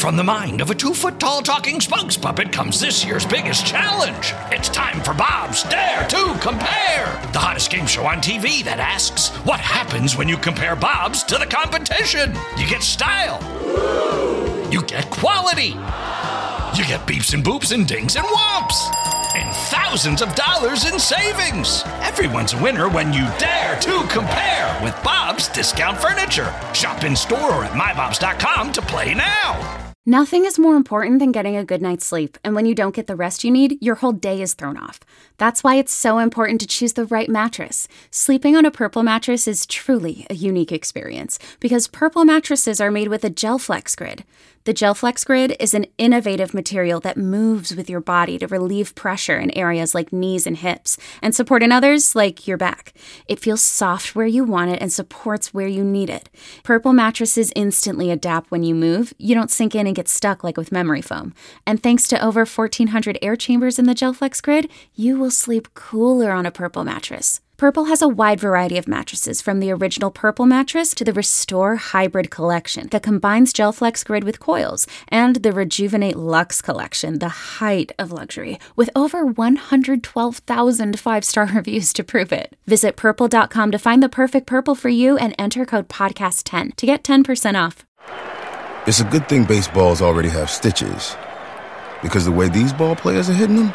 From the mind of a 2-foot-tall talking spokes puppet comes this year's biggest challenge. It's time for Bob's Dare to Compare, the hottest game show on TV that asks, what happens when you compare Bob's to the competition? You get style. You get quality. You get beeps and boops and dings and whomps. And thousands of dollars in savings. Everyone's a winner when you dare to compare with Bob's Discount Furniture. Shop in store or at mybobs.com to play now. Nothing is more important than getting a good night's sleep, and when you don't get the rest you need, your whole day is thrown off. That's why it's so important to choose the right mattress. Sleeping on a Purple mattress is truly a unique experience, because Purple mattresses are made with a GelFlex Grid. The GelFlex Grid is an innovative material that moves with your body to relieve pressure in areas like knees and hips, and support in others like your back. It feels soft where you want it and supports where you need it. Purple mattresses instantly adapt when you move. You don't sink in and get stuck like with memory foam. And thanks to over 1,400 air chambers in the GelFlex Grid, you will sleep cooler on a Purple mattress. Purple has a wide variety of mattresses, from the original Purple mattress to the Restore Hybrid collection that combines GelFlex Grid with coils, and the Rejuvenate Luxe collection, the height of luxury, with over 112,000 five-star reviews to prove it. Visit Purple.com to find the perfect Purple for you and enter code PODCAST10 to get 10% off. It's a good thing baseballs already have stitches, because the way these ball players are hitting them,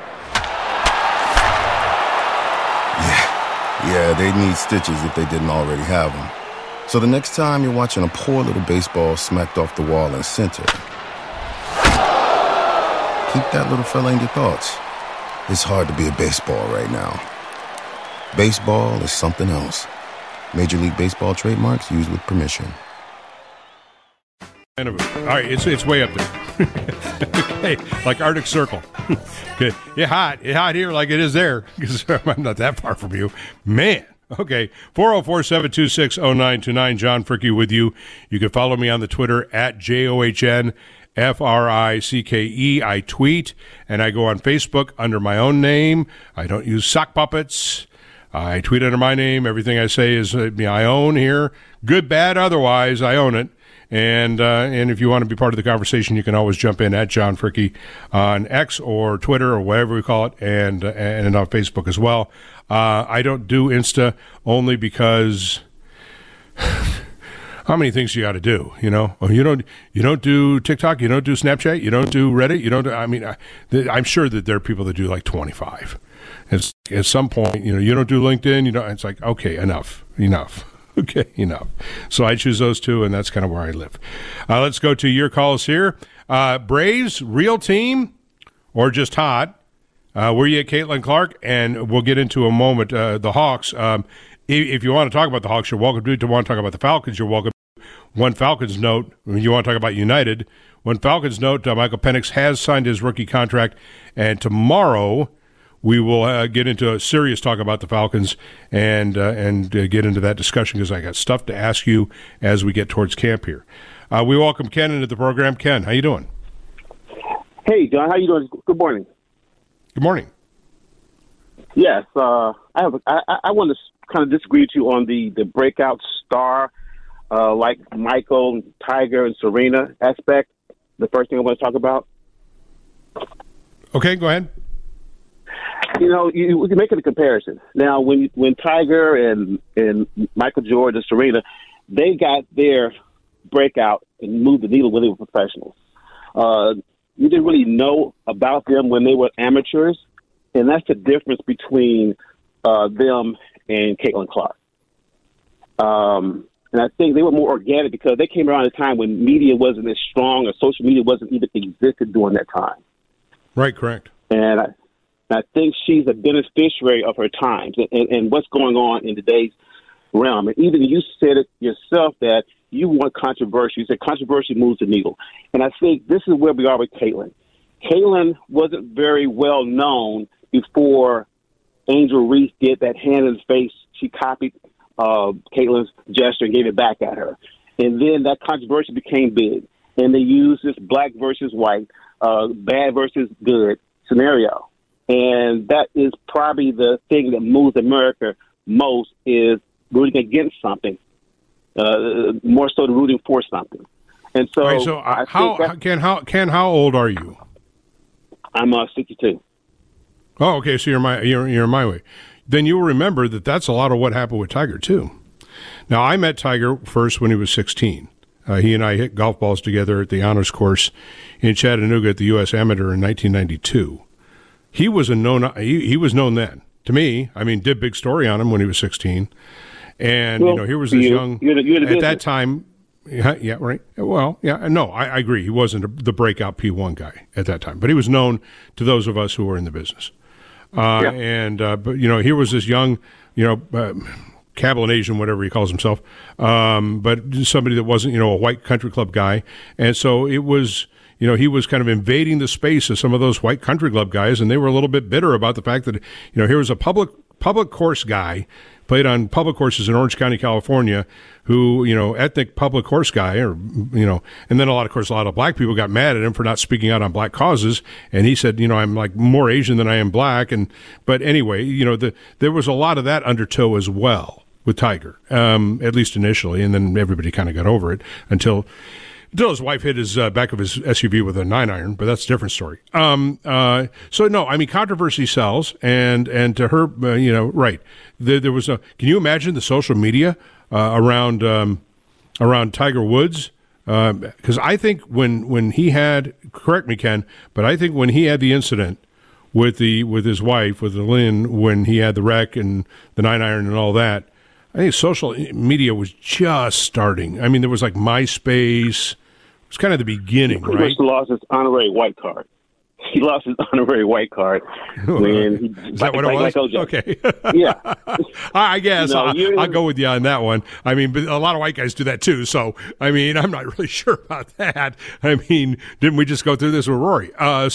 yeah, they need stitches if they didn't already have them. So the next time you're watching a poor little baseball smacked off the wall in center, keep that little fella in your thoughts. It's hard to be a baseball right now. Baseball is something else. Major League Baseball trademarks used with permission. All right, it's way up there. Okay, like Arctic Circle. Okay, it's hot here like it is there, because I'm not that far from you. Man, okay, 404-726-0929, John Fricke with you. You can follow me on the Twitter at JOHNFRICKE. I tweet, and I go on Facebook under my own name. I don't use sock puppets. I tweet under my name. Everything I say is I own here. Good, bad, otherwise, I own it. And if you want to be part of the conversation, you can always jump in at John Fricke on X or Twitter or whatever we call it, and on Facebook as well. I don't do Insta only because how many things you got to do? You know, you don't do TikTok, you don't do Snapchat, you don't do Reddit, you don't. I'm sure that there are people that do like 25. At some point, you don't do LinkedIn. It's like, okay, enough. Okay, enough. So I choose those two, and that's kind of where I live. Let's go to your calls here. Braves, real team or just hot? Were you at Caitlin Clark? And we'll get into a moment the Hawks. If you want to talk about the Hawks, you're welcome to. To want to talk about the Falcons, you're welcome. One Falcons note, when you want to talk about United, one Falcons note, Michael Penix has signed his rookie contract, and tomorrow we will get into a serious talk about the Falcons and get into that discussion, because I got stuff to ask you as we get towards camp here. We welcome Ken into the program. Ken, how you doing? Hey, John, how you doing? Good morning. Good morning. Yes, I want to kind of disagree with you on the breakout star, like Michael, Tiger, and Serena aspect. The first thing I want to talk about. Okay, go ahead. You're making a comparison. Now, when Tiger and Michael Jordan and Serena, they got their breakout and moved the needle when they were professionals. You didn't really know about them when they were amateurs, and that's the difference between them and Caitlin Clark. And I think they were more organic because they came around at a time when media wasn't as strong, or social media wasn't even existed during that time. Right, correct. And I think she's a beneficiary of her times and what's going on in today's realm. And even you said it yourself that you want controversy. You said controversy moves the needle. And I think this is where we are with Caitlin. Caitlin wasn't very well known before Angel Reese did that hand in the face. She copied Caitlin's gesture and gave it back at her. And then that controversy became big. And they used this black versus white, bad versus good scenario. And that is probably the thing that moves America most, is rooting against something, more so than rooting for something. And so, right, so how old are you? I'm 62. Oh, okay. So you're my way. Then you'll remember that's a lot of what happened with Tiger too. Now, I met Tiger first when he was 16. He and I hit golf balls together at the honors course in Chattanooga at the U.S. Amateur in 1992. He was he was known then. To me, I mean, did big story on him when he was 16. And, here was this young, at that time, yeah, right. Well, yeah, no, I agree. He wasn't the breakout P1 guy at that time, but he was known to those of us who were in the business. But here was this young, Cablinasian, whatever he calls himself, but somebody that wasn't, a white country club guy. And so it was, he was kind of invading the space of some of those white country club guys, and they were a little bit bitter about the fact that, here was a public course guy, played on public courses in Orange County, California, who, ethnic public course guy, and then a lot of black people got mad at him for not speaking out on black causes. And he said, I'm like more Asian than I am black. But anyway, there was a lot of that undertow as well with Tiger, at least initially. And then everybody kind of got over it until his wife hit his back of his SUV with a 9-iron, but that's a different story. So no, I mean, controversy sells, and to her, right. There was can you imagine the social media around Tiger Woods? Because I think when he had, correct me, Ken, but I think when he had the incident with his wife, with Lynn, when he had the wreck and the 9-iron and all that, I think social media was just starting. I mean, there was like MySpace. It's kind of the beginning, right? He much lost his honorary white card. He lost his honorary white card when he, is that what it was? Okay. Yeah. I guess I'll go with you on that one. I mean, but a lot of white guys do that too. So, I mean, I'm not really sure about that. I mean, didn't we just go through this with Rory?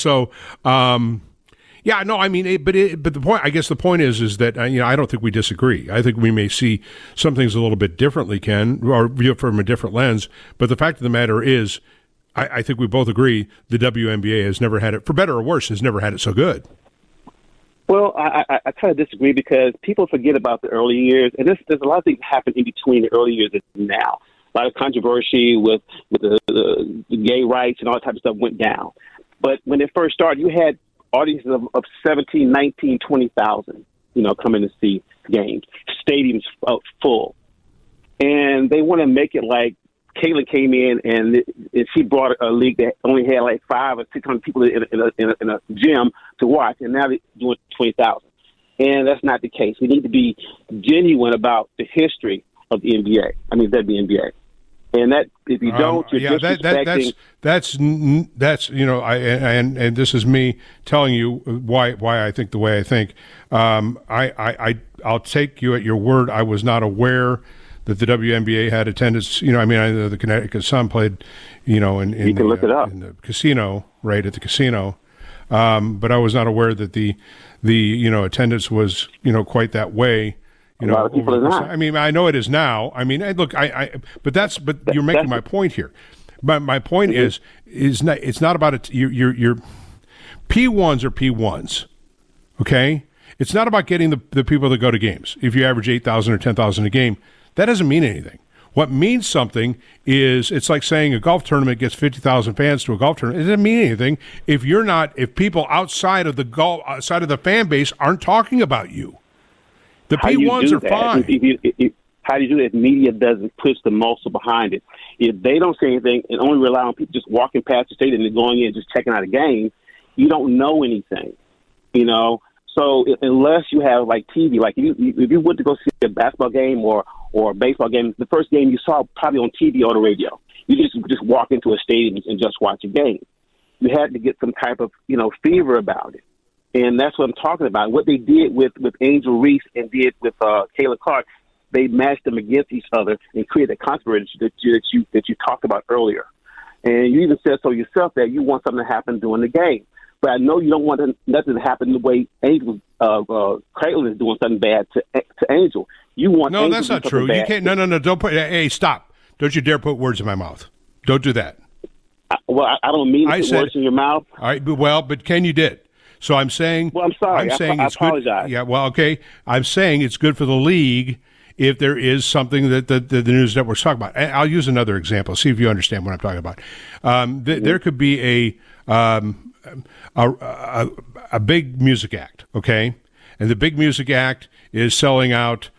Yeah, no, I mean, but the point, I guess the point is that, I don't think we disagree. I think we may see some things a little bit differently, Ken, or view it from a different lens. But the fact of the matter is, I think we both agree the WNBA has never had it, for better or worse, has never had it so good. Well, I kind of disagree because people forget about the early years, and there's a lot of things that happen in between the early years and now. A lot of controversy with the gay rights and all that type of stuff went down. But when it first started, you had audiences of 17, 19, 20,000, coming to see games, stadiums full. And they want to make it like Caitlin came in and she brought a league that only had like 500 or 600 people in a gym to watch, and now they're doing 20,000. And that's not the case. We need to be genuine about the history of the NBA. I mean, the NBA. And that if you don't, you're disrespecting. That's and this is me telling you why I think the way I think. I'll take you at your word. I was not aware that the WNBA had attendance. The Connecticut Sun played, in the casino, right at the casino. But I was not aware that the attendance was quite that way. A lot of people are not. I mean, I know it is now. I mean, look, but you're making my point here. But my point is not. It's not about it. Your P1s are P1s. Okay, it's not about getting the people that go to games. If you average 8,000 or 10,000 a game, that doesn't mean anything. What means something is it's like saying a golf tournament gets 50,000 fans to a golf tournament. It doesn't mean anything if people outside of the fan base aren't talking about you. The P1s are fine. How do you do that if media doesn't push the muscle behind it? If they don't say anything and only rely on people just walking past the stadium and going in and just checking out a game, you don't know anything, So unless you have like TV, like if you went to go see a basketball game or a baseball game, the first game you saw probably on TV or the radio. You just walk into a stadium and just watch a game. You had to get some type of fever about it. And that's what I'm talking about. What they did with Angel Reese and did with Kayla Clark, they matched them against each other and created a controversy that you talked about earlier. And you even said so yourself that you want something to happen during the game. But I know you don't want nothing to happen the way Angel Caitlin is doing something bad to Angel. You want no, that's not true. You can't. No. Don't put. Hey, stop! Don't you dare put words in my mouth. Don't do that. I don't mean to put words in your mouth. All right, but Ken, you did. So I'm saying. Well, I'm sorry. I'm saying I it's apologize. good. Yeah. Well, okay. I'm saying it's good for the league if there is something that the news networks talk about. I'll use another example. See if you understand what I'm talking about. There could be a big music act, okay, and the big music act is selling out,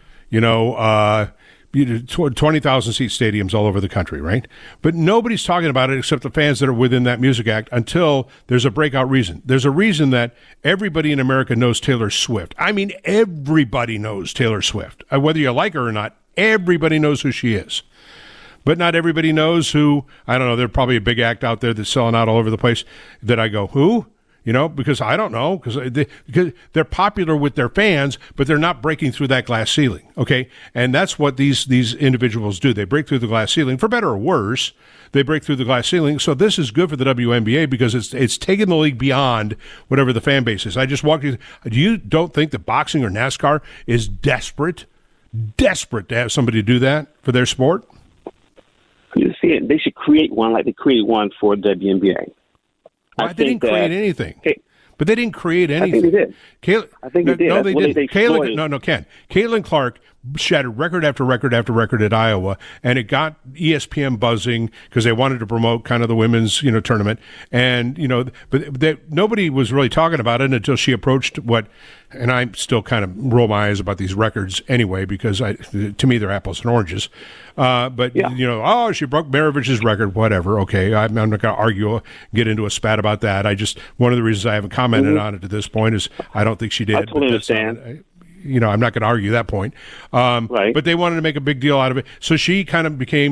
20,000 seat stadiums all over the country, right? But nobody's talking about it except the fans that are within that music act until there's a breakout reason. There's a reason that everybody in America knows Taylor Swift. I mean, everybody knows Taylor Swift. Whether you like her or not, everybody knows who she is. But not everybody knows who, I don't know, there's probably a big act out there that's selling out all over the place that I go, who? Because I don't know, because they're popular with their fans, but they're not breaking through that glass ceiling, okay? And that's what these individuals do. They break through the glass ceiling, for better or worse. They break through the glass ceiling. So this is good for the WNBA because it's taken the league beyond whatever the fan base is. I just walked you. You don't think that boxing or NASCAR is desperate to have somebody do that for their sport? You see it. They should create one like they created one for WNBA. Well, they didn't create anything. But they didn't create anything. I think they did. I think they did. No, they didn't. Ken. Caitlin Clark shattered record after record after record at Iowa, and it got ESPN buzzing because they wanted to promote kind of the women's, tournament. And, but nobody was really talking about it until she approached and I still kind of roll my eyes about these records anyway, because to me they're apples and oranges. But, yeah. She broke Maravich's record, whatever. Okay, I'm not going to argue, get into a spat about that. One of the reasons I haven't commented on it to this point is I don't think she did. I totally understand. I'm not going to argue that point. Right. But they wanted to make a big deal out of it. So she kind of became,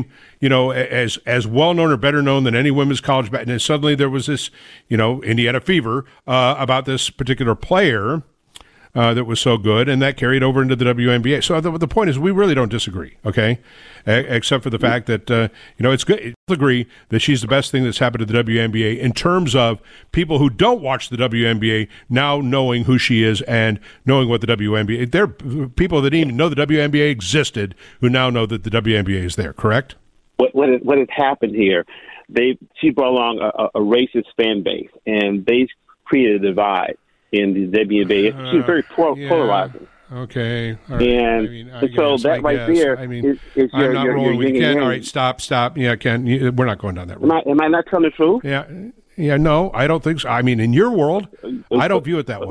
as well-known or better known than any women's college. And then suddenly there was this, Indiana fever about this particular player that was so good, and that carried over into the WNBA. So the point is we really don't disagree, okay, except for the fact that, it's good. I agree that she's the best thing that's happened to the WNBA in terms of people who don't watch the WNBA now knowing who she is and knowing what the WNBA – there are people that didn't even know the WNBA existed who now know that the WNBA is there, correct? What has happened here, she brought along a racist fan base, and they created a divide in the WNBA. She's very polarizing. Okay. All right. And so that right there is I'm not rolling with Ken. All right, stop. Yeah, Ken, we're not going down that road. Am I not telling the truth? Yeah, no, I don't think so. I mean, in your world, I don't view it that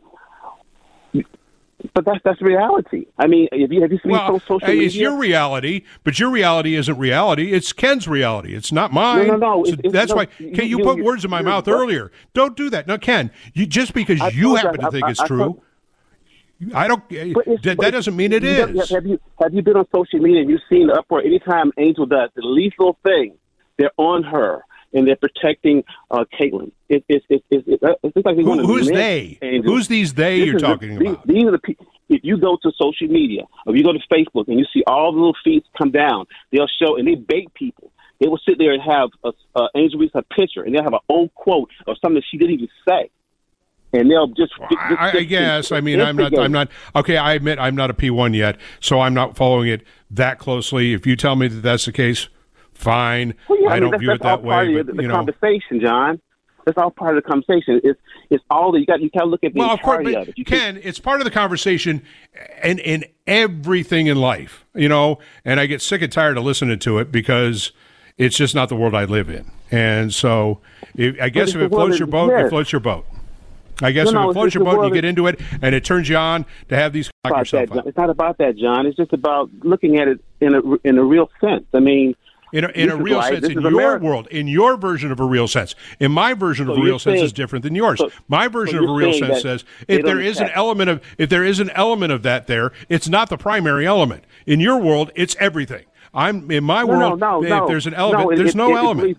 way. But that's reality. I mean, have you seen social media? It's your reality, but your reality isn't reality. It's Ken's reality. It's not mine. No. So that's why. Ken, you put words in my mouth earlier. Don't do that. No, Ken, just because you happen to think it's true, I don't. That doesn't mean it is. Have you been on social media and you've seen the uproar? Anytime Angel does the least little thing, they're on her and they're protecting Caitlin. It's like who's they? Angel. Who's these they you're talking about? These are the people. If you go to social media, or if you go to Facebook and you see all the little feeds come down, they'll show and they bait people. They will sit there and have Angel Reese a picture, and they'll have an old quote or something she didn't even say. And they'll just. I guess. I mean, I'm not. Okay, I admit I'm not a P1 yet, so I'm not following it that closely. If you tell me that that's the case, fine. Well, yeah, I don't view it that way. But the conversation, John. That's all part of the conversation. It's all that you got to look at the entirety of it. It's part of the conversation, and in everything in life, And I get sick and tired of listening to it because it's just not the world I live in. And so, I guess if it floats your boat, it floats your boat. I guess if it floats your boat, you get into it, and it turns you on to have these. It's not about that, John. It's just about looking at it in a real sense. I mean. In a real sense, in your world, in your version of a real sense. In my version of a real sense is different than yours. My version of a real sense says if there is an element of that there, it's not the primary element. In your world, it's everything. In my world, if there's an element, there's no element.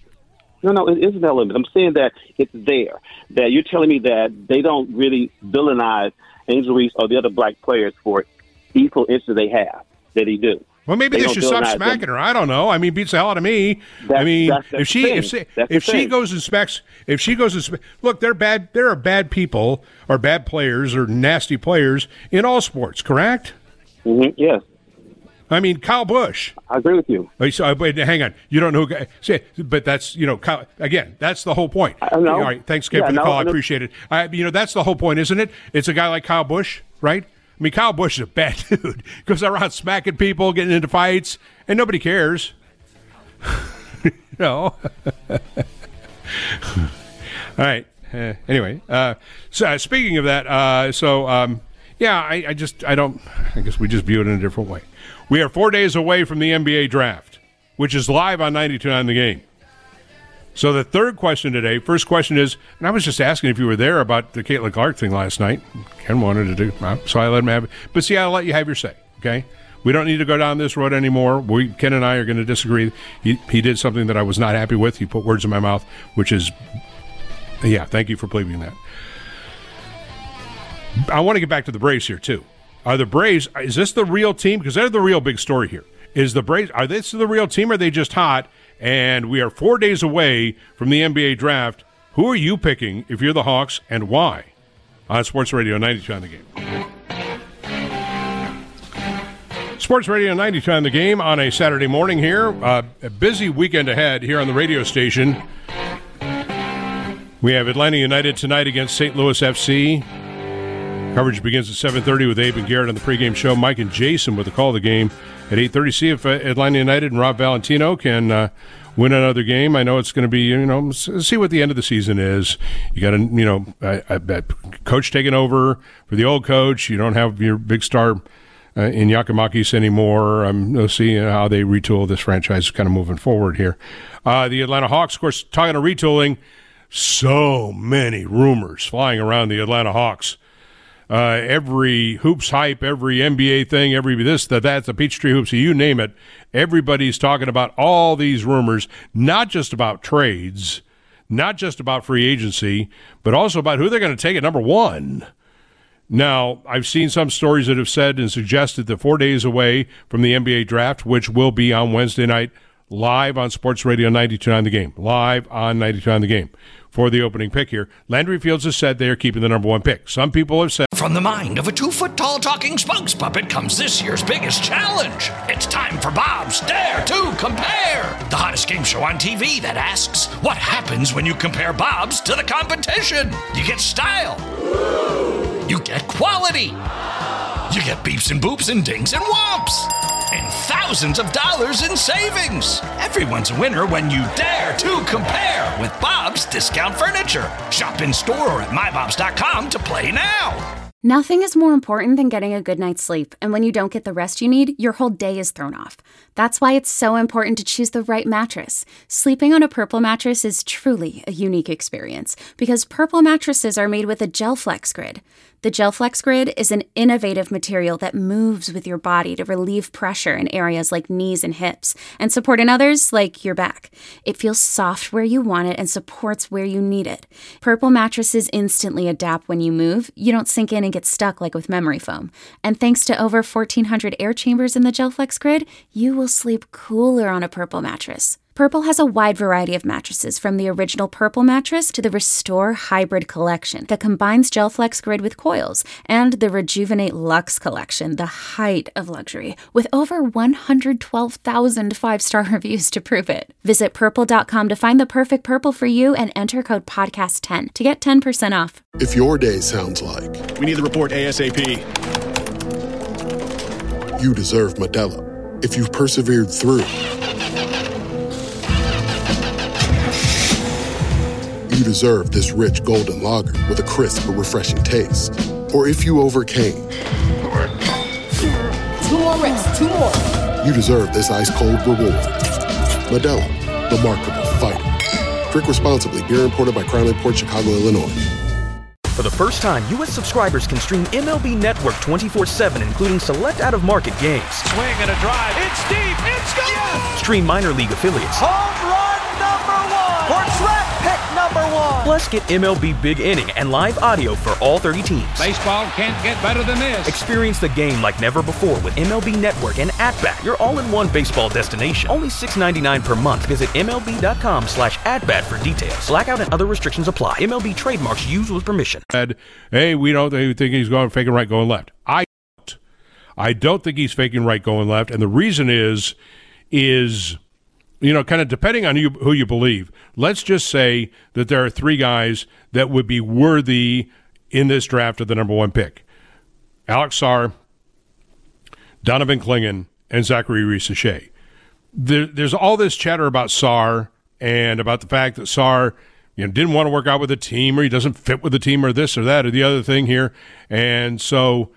No, it is an element. I'm saying that it's there. That you're telling me that they don't really villainize Angel Reese or the other black players for equal interest they have. That they do. Well, maybe they should stop smacking her. I don't know. I mean, beats the hell out of me. If she goes and smacks, look, there are bad people or bad players or nasty players in all sports. Correct? Mm-hmm. Yes. I mean, Kyle Busch. I agree with you. Wait, hang on. You don't know who. But that's Kyle, again. That's the whole point. I know. All right. Thanks, Ken, for the call. I appreciate it. That's the whole point, isn't it? It's a guy like Kyle Busch, right? I mean, Kyle Busch is a bad dude. Goes around smacking people, getting into fights, and nobody cares. No. All right. Anyway, so speaking of that, I guess we just view it in a different way. We are 4 days away from the NBA draft, which is live on 92.9 The Game. So the third question today, first question is, and I was just asking if you were there about the Caitlin Clark thing last night. Ken wanted to do, so I let him have it. But see, I'll let you have your say, okay? We don't need to go down this road anymore. Ken and I are going to disagree. He did something that I was not happy with. He put words in my mouth, which is, yeah, thank you for believing that. I want to get back to the Braves here, too. Are the Braves, is this the real team? Because they're the real big story here. Is the Braves, are this the real team or are they just hot? And we are 4 days away from the NBA draft. Who are you picking if you're the Hawks and why? On Sports Radio 92 on The Game. Sports Radio 92 on The Game on a Saturday morning here. A busy weekend ahead here on the radio station. We have Atlanta United tonight against St. Louis FC. Coverage begins at 7:30 with Abe and Garrett on the pregame show. Mike and Jason with the call of the game at 8:30. See if Atlanta United and Rob Valentino can win another game. I know it's going to be, see what the end of the season is. You got a coach taking over for the old coach. You don't have your big star in Giacomakis anymore. We'll see how they retool this franchise kind of moving forward here. The Atlanta Hawks, of course, talking of retooling, so many rumors flying around the Atlanta Hawks. Every hoops hype, every NBA thing, every this, that, the Peachtree Hoops, you name it, everybody's talking about all these rumors, not just about trades, not just about free agency, but also about who they're going to take at number one. Now, I've seen some stories that have said and suggested that 4 days away from the NBA draft, which will be on Wednesday night, live on Sports Radio 92.9 The Game. Live on 92.9 The Game. For the opening pick here, Landry Fields has said they are keeping the number one pick. Some people have said... From the mind of a 2-foot-tall talking spokes puppet comes this year's biggest challenge. It's time for Bob's Dare to Compare, the hottest game show on TV that asks, what happens when you compare Bob's to the competition? You get style. You get quality. You get beeps and boops and dings and whomps. And thousands of dollars in savings. Everyone's a winner when you dare to compare with Bob's Discount Furniture. Shop in store or at mybobs.com to play now. Nothing is more important than getting a good night's sleep, and when you don't get the rest you need, your whole day is thrown off. That's why it's so important to choose the right mattress. Sleeping on a Purple mattress is truly a unique experience, because Purple mattresses are made with a GelFlex Grid. The GelFlex Grid is an innovative material that moves with your body to relieve pressure in areas like knees and hips, and support in others like your back. It feels soft where you want it and supports where you need it. Purple mattresses instantly adapt when you move. You don't sink in and get stuck like with memory foam. And thanks to over 1,400 air chambers in the GelFlex Grid, you will sleep cooler on a Purple mattress. Purple has a wide variety of mattresses, from the original Purple mattress to the Restore Hybrid collection that combines GelFlex Grid with coils, and the Rejuvenate Luxe collection, the height of luxury, with over 112,000 five-star reviews to prove it. Visit Purple.com to find the perfect Purple for you and enter code PODCAST10 to get 10% off. If your day sounds like... We need the report ASAP. You deserve Modelo. If you've persevered through... You deserve this rich golden lager with a crisp but refreshing taste. Or if you overcame. 2 more reps, 2 more. You deserve this ice-cold reward. Modelo, the Markable Fighter. Drink responsibly. Beer imported by Crown Imports, Chicago, Illinois. For the first time, U.S. subscribers can stream MLB Network 24/7, including select out-of-market games. Swing and a drive. It's deep. It's gone. Yes! Stream minor league affiliates. Home run number 1. For draft pick number 1. Plus, get MLB Big Inning and live audio for all 30 teams. Baseball can't get better than this. Experience the game like never before with MLB Network and @Bat, your all-in-one baseball destination. Only $6.99 per month. Visit MLB.com/@Bat for details. Blackout and other restrictions apply. MLB trademarks used with permission. Hey, we don't think he's going faking right, going left. I don't think he's faking right, going left, and the reason is kind of depending on who you believe. Let's just say that there are 3 guys that would be worthy in this draft of the number 1 pick. Alex Sarr, Donovan Clingan, and Zachary Reese-Shea. There's all this chatter about Sarr and about the fact that Sarr didn't want to work out with the team, or he doesn't fit with the team, or this or that or the other thing here. And so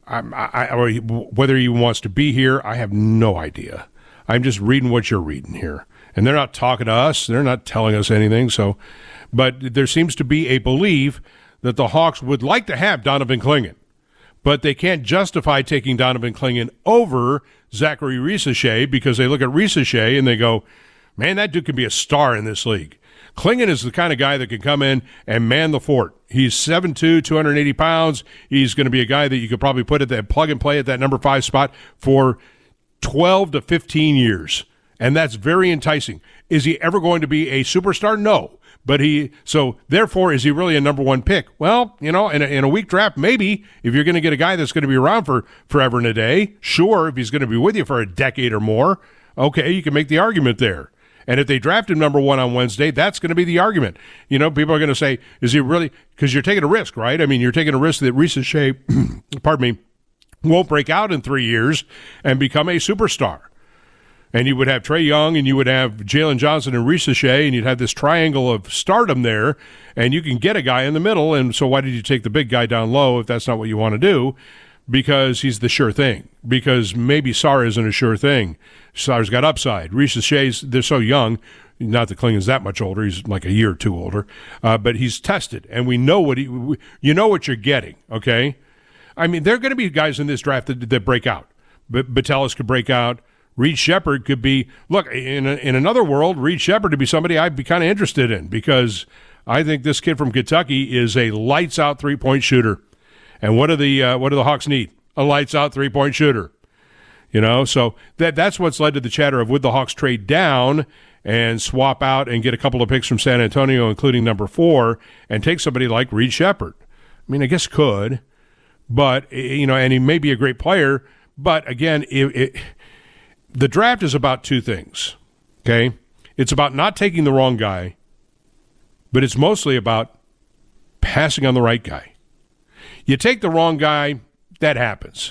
whether he wants to be here, I have no idea. I'm just reading what you're reading here. And they're not talking to us. They're not telling us anything. So, but there seems to be a belief that the Hawks would like to have Donovan Clingan, but they can't justify taking Donovan Clingan over Zachary Reese-Shea because they look at Reese-Shea and they go, man, that dude can be a star in this league. Clingan is the kind of guy that can come in and man the fort. He's 7'2", 280 pounds. He's going to be a guy that you could probably put at that plug and play at that number 5 spot for 12 to 15 years. And that's very enticing. Is he ever going to be a superstar? No. But therefore, is he really a number 1 pick? Well, in a weak draft, maybe, if you're going to get a guy that's going to be around for forever and a day. Sure, if he's going to be with you for a decade or more, okay, you can make the argument there. And if they draft him number 1 on Wednesday, that's going to be the argument. People are going to say, is he really, because you're taking a risk, right? I mean, you're taking a risk that Reese-Shea, won't break out in 3 years and become a superstar. And you would have Trae Young, and you would have Jalen Johnson and Reese-Shea, and you'd have this triangle of stardom there, and you can get a guy in the middle. And so why did you take the big guy down low if that's not what you want to do? Because he's the sure thing. Because maybe Sarr isn't a sure thing. Sarr's got upside. Reese-Shea's, they're so young. Not that Clingan's that much older. He's like a year or two older. But he's tested, and we know what you know what you're getting, okay? I mean, there are going to be guys in this draft that break out. Batellis could break out. Reed Sheppard could be, look, in another world, Reed Sheppard would be somebody I'd be kind of interested in because I think this kid from Kentucky is a lights-out three-point shooter. And what do the Hawks need? A lights-out three-point shooter. So that's what's led to the chatter of would the Hawks trade down and swap out and get a couple of picks from San Antonio, including number 4, and take somebody like Reed Sheppard. I mean, I guess could, but, and he may be a great player, but again, the draft is about 2 things, okay? It's about not taking the wrong guy, but it's mostly about passing on the right guy. You take the wrong guy, that happens.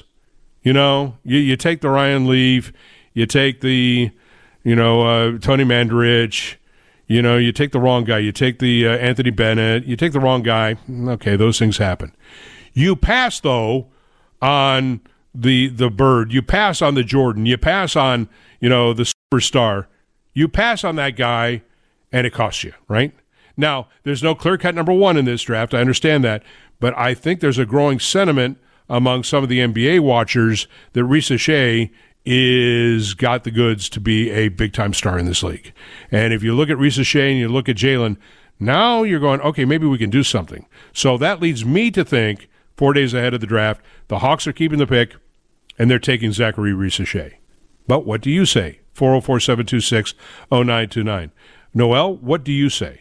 You take the Ryan Leaf, you take the, Tony Mandarich, you take the wrong guy, you take the Anthony Bennett, you take the wrong guy, okay, those things happen. You pass, though, on the Bird, you pass on the Jordan, you pass on, the superstar, you pass on that guy, and it costs you, right? Now, there's no clear-cut number 1 in this draft, I understand that, but I think there's a growing sentiment among some of the NBA watchers that Reese-Shea is got the goods to be a big-time star in this league. And if you look at Reese-Shea and you look at Jalen, now you're going, okay, maybe we can do something. So that leads me to think, 4 days ahead of the draft, the Hawks are keeping the pick, and they're taking Zachary Reese-Shea. But what do you say? 404-726-0929. Noel, what do you say?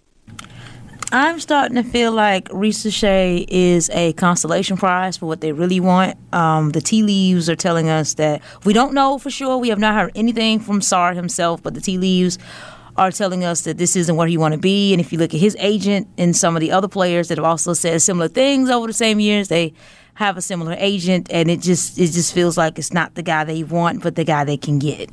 I'm starting to feel like Reese-Shea is a consolation prize for what they really want. The tea leaves are telling us that we don't know for sure. We have not heard anything from Sarr himself, but the tea leaves are telling us that this isn't where he want to be. And if you look at his agent and some of the other players that have also said similar things over the same years, they have a similar agent, and it just feels like it's not the guy they want, but the guy they can get.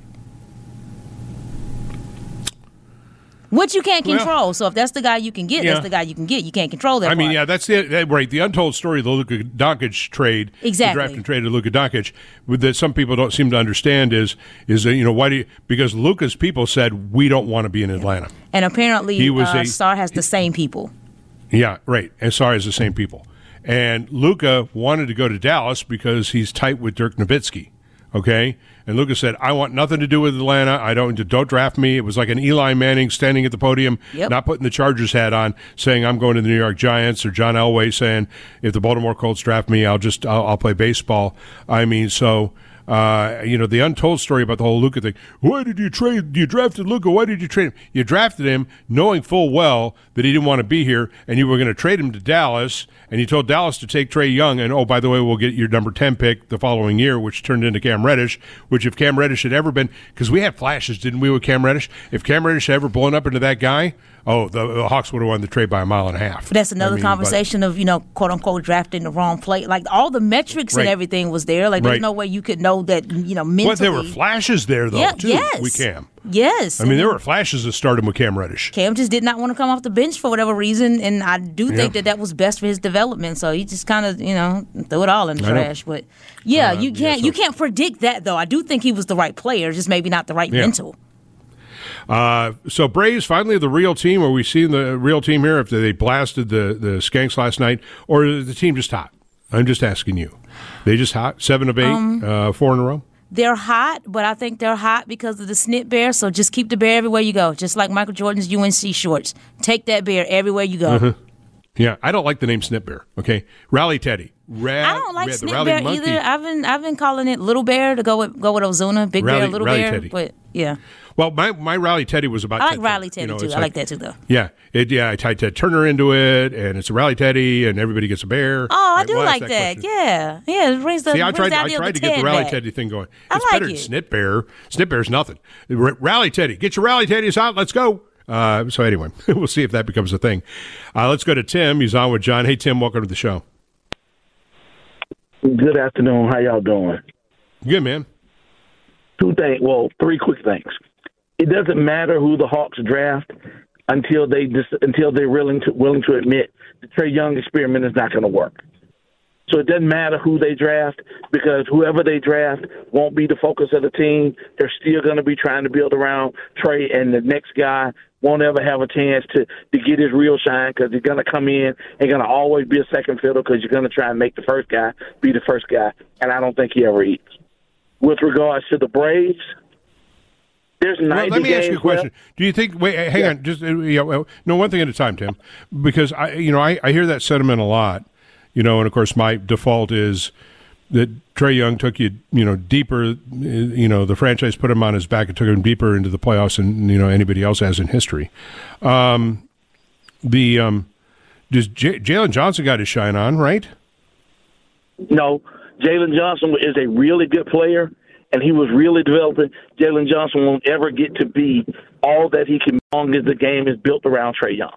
Which you can't control. Well, so if that's the guy you can get, that's the guy you can get. You can't control that. I mean, that's right. The untold story of the Luka Doncic trade, exactly. The draft and trade of Luka Doncic, that some people don't seem to understand is why because Luka's people said we don't want to be in Atlanta, and apparently Sarr has the same people. Yeah, right. And Sarr has the same people, and Luka wanted to go to Dallas because he's tight with Dirk Nowitzki. Okay, and Luka said, "I want nothing to do with Atlanta. Don't draft me." It was like an Eli Manning standing at the podium, not putting the Chargers hat on, saying, "I'm going to the New York Giants," or John Elway saying, "If the Baltimore Colts draft me, I'll play baseball." I mean, so the untold story about the whole Luka thing. Why did you trade? You drafted Luka. Why did you trade him? You drafted him knowing full well that he didn't want to be here, and you were going to trade him to Dallas, and you told Dallas to take Trae Young, and, oh, by the way, we'll get your number 10 pick the following year, which turned into Cam Reddish, which if Cam Reddish had ever been – because we had flashes, didn't we, with Cam Reddish? If Cam Reddish had ever blown up into that guy, the Hawks would have won the trade by a mile and a half. But that's another conversation of, quote unquote, drafting the wrong play. Like all the metrics and everything was there. Like there's no way you could know that, mentally. But there were flashes there, though, too. Yes. With Cam. Yes. I mean, there were flashes that started with Cam Reddish. Cam just did not want to come off the bench for whatever reason, and I do think that was best for his development. So he just kind of, threw it all in the trash. But you can't predict that, though. I do think he was the right player, just maybe not the right mental. So Braves finally the real team. Are we seeing the real team here after they blasted the Skanks last night, or is the team just hot? I'm just asking you. They just hot? 7 of 8, 4 in a row? They're hot, but I think they're hot because of the snip bear. So just keep the bear everywhere you go, just like Michael Jordan's UNC shorts. Take that bear everywhere you go. Mm-hmm. Yeah, I don't like the name Snip Bear. Okay, Rally Teddy. I don't like Snip Bear either. I've been calling it Little Bear to go with Ozuna. Big Bear, Little Bear. Teddy. But yeah. Well, my Rally Teddy was about. I like Rally Teddy too. I like that too, though. Yeah, I tied Ted Turner into it, and it's a Rally Teddy, and everybody gets a bear. Oh, I do like that. Yeah. It brings the. See, I tried to get the Rally Teddy thing going. It's better than Snip Bear. Snip Bear's nothing. Rally Teddy, get your Rally Teddies out. Let's go. So anyway, we'll see if that becomes a thing. Let's go to Tim. He's on with John. Hey, Tim, welcome to the show. Good afternoon. How y'all doing? Good, man. 3 quick things. It doesn't matter who the Hawks draft until they're willing to admit the Trae Young experiment is not going to work. So it doesn't matter who they draft because whoever they draft won't be the focus of the team. They're still going to be trying to build around Trae, and the next guy won't ever have a chance to get his real shine because he's going to come in and going to always be a second fiddle because you're going to try and make the first guy be the first guy, and I don't think he ever eats. With regards to the Braves, there's 90 games. Let me ask you a question. Left. Do you think? Wait, hang on. Just one thing at a time, Tim, because I hear that sentiment a lot. And of course, my default is that Trae Young took you, deeper. The franchise put him on his back and took him deeper into the playoffs than anybody else has in history. Jalen Johnson got his shine on, right? No, Jalen Johnson is a really good player, and he was really developing. Jalen Johnson won't ever get to be all that he can be as long as the game is built around Trae Young.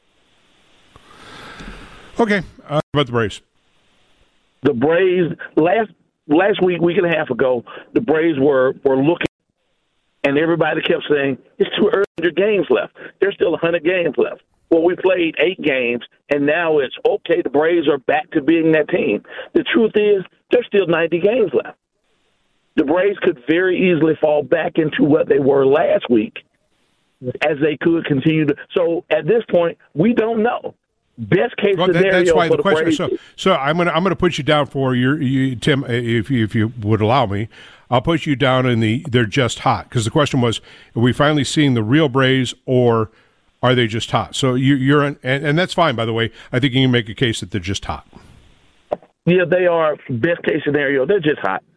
Okay, about the Braves. The Braves, last week and a half ago, the Braves were looking, and everybody kept saying, it's too early, 100 games left. There's still 100 games left. Well, we played 8 games, and now it's, okay, the Braves are back to being that team. The truth is, there's still 90 games left. The Braves could very easily fall back into what they were last week as they could continue to. So at this point, we don't know. Best case scenario that's why for the question. Braves. So I'm gonna put you down for you, Tim, if you would allow me. I'll put you down in they're just hot, because the question was, are we finally seeing the real Braves or are they just hot? So you're and that's fine, by the way. I think you can make a case that they're just hot. Yeah, they are. Best case scenario, they're just hot.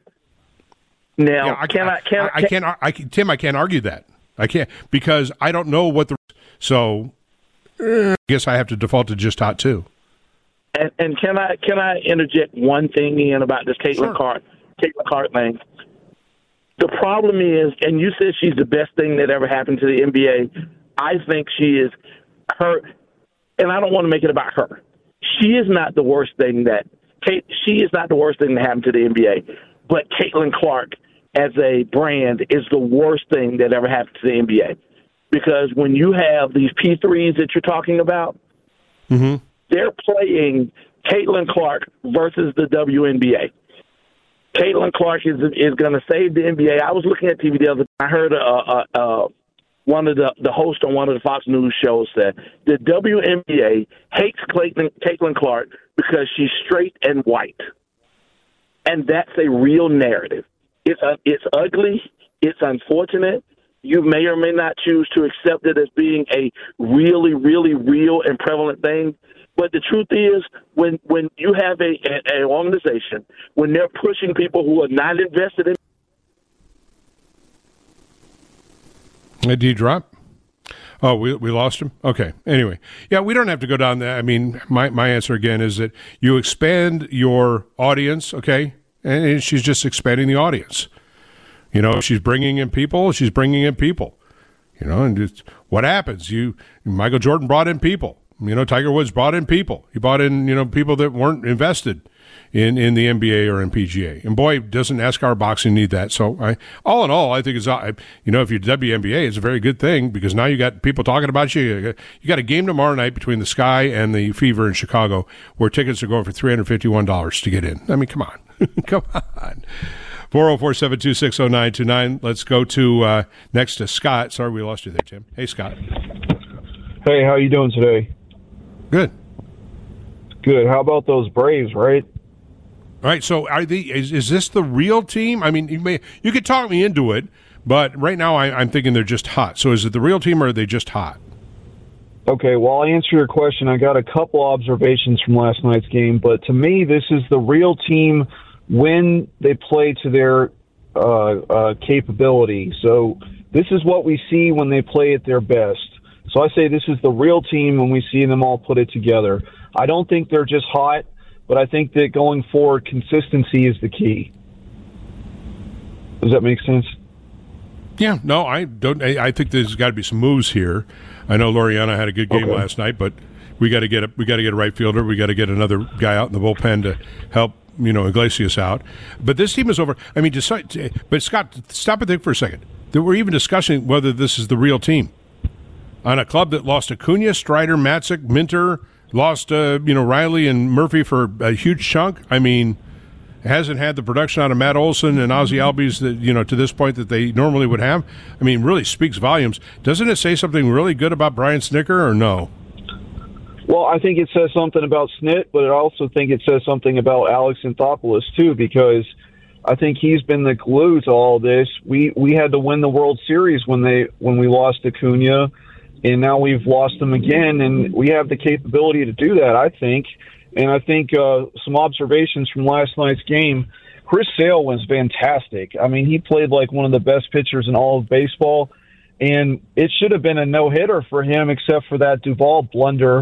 Now, Tim, I can't argue that. I can't, because I don't know what so. I guess I have to default to just hot too. And can I interject one thing in about this Caitlin Clark thing? The problem is, and you said she's the best thing that ever happened to the NBA. I think she is her, and I don't want to make it about her. She is not the worst thing that happened to the NBA. But Caitlin Clark as a brand is the worst thing that ever happened to the NBA. Because when you have these P3s that you're talking about, they're playing Caitlin Clark versus the WNBA. Caitlin Clark is going to save the NBA. I was looking at TV the other day. I heard one of the hosts on one of the Fox News shows said the WNBA hates Caitlin Clark because she's straight and white. And that's a real narrative. It's ugly. It's unfortunate. You may or may not choose to accept it as being a really, really real and prevalent thing. But the truth is, when you have an organization, when they're pushing people who are not invested in. Did he drop? Oh, we lost him? Okay. Anyway. Yeah, we don't have to go down that. I mean, my answer again is that you expand your audience, okay? And she's just expanding the audience. She's bringing in people. And what happens? Michael Jordan brought in people. Tiger Woods brought in people. He brought in, people that weren't invested in the NBA or in PGA. And boy, doesn't NASCAR boxing need that. So all in all, I think it's, if you're WNBA, it's a very good thing because now you got people talking about you. You got a game tomorrow night between the Sky and the Fever in Chicago where tickets are going for $351 to get in. I mean, come on. Come on. 404-726-0929. Let's go to next to Scott. Sorry we lost you there, Tim. Hey, Scott. Hey, how you doing today? Good. Good. How about those Braves, right? All right, so is this the real team? I mean, you could talk me into it, but right now I'm thinking they're just hot. So is it the real team or are they just hot? Okay, well, I'll answer your question. I got a couple observations from last night's game, but to me, this is the real team when they play to their capability. So this is what we see when they play at their best. So I say this is the real team when we see them all put it together. I don't think they're just hot, but I think that going forward, consistency is the key. Does that make sense? Yeah, no, I don't. I think there's got to be some moves here. I know Laureano had a good game last night, but we got to get a right fielder. We got to get another guy out in the bullpen to help Iglesias out. But this team is over. I mean, but Scott, stop and think for a second. That we're even discussing whether this is the real team on a club that lost Acuna, Strider, Matzik, Minter. Lost, Riley and Murphy for a huge chunk. I mean, hasn't had the production out of Matt Olson and Ozzie Albies that, to this point that they normally would have. I mean, really speaks volumes. Doesn't it say something really good about Brian Snitker or no? Well, I think it says something about Snit, but I also think it says something about Alex Anthopoulos, too, because I think he's been the glue to all this. We had to win the World Series when we lost Acuna. And now we've lost them again, and we have the capability to do that, I think. And I think some observations from last night's game, Chris Sale was fantastic. I mean, he played like one of the best pitchers in all of baseball, and it should have been a no-hitter for him except for that Duvall blunder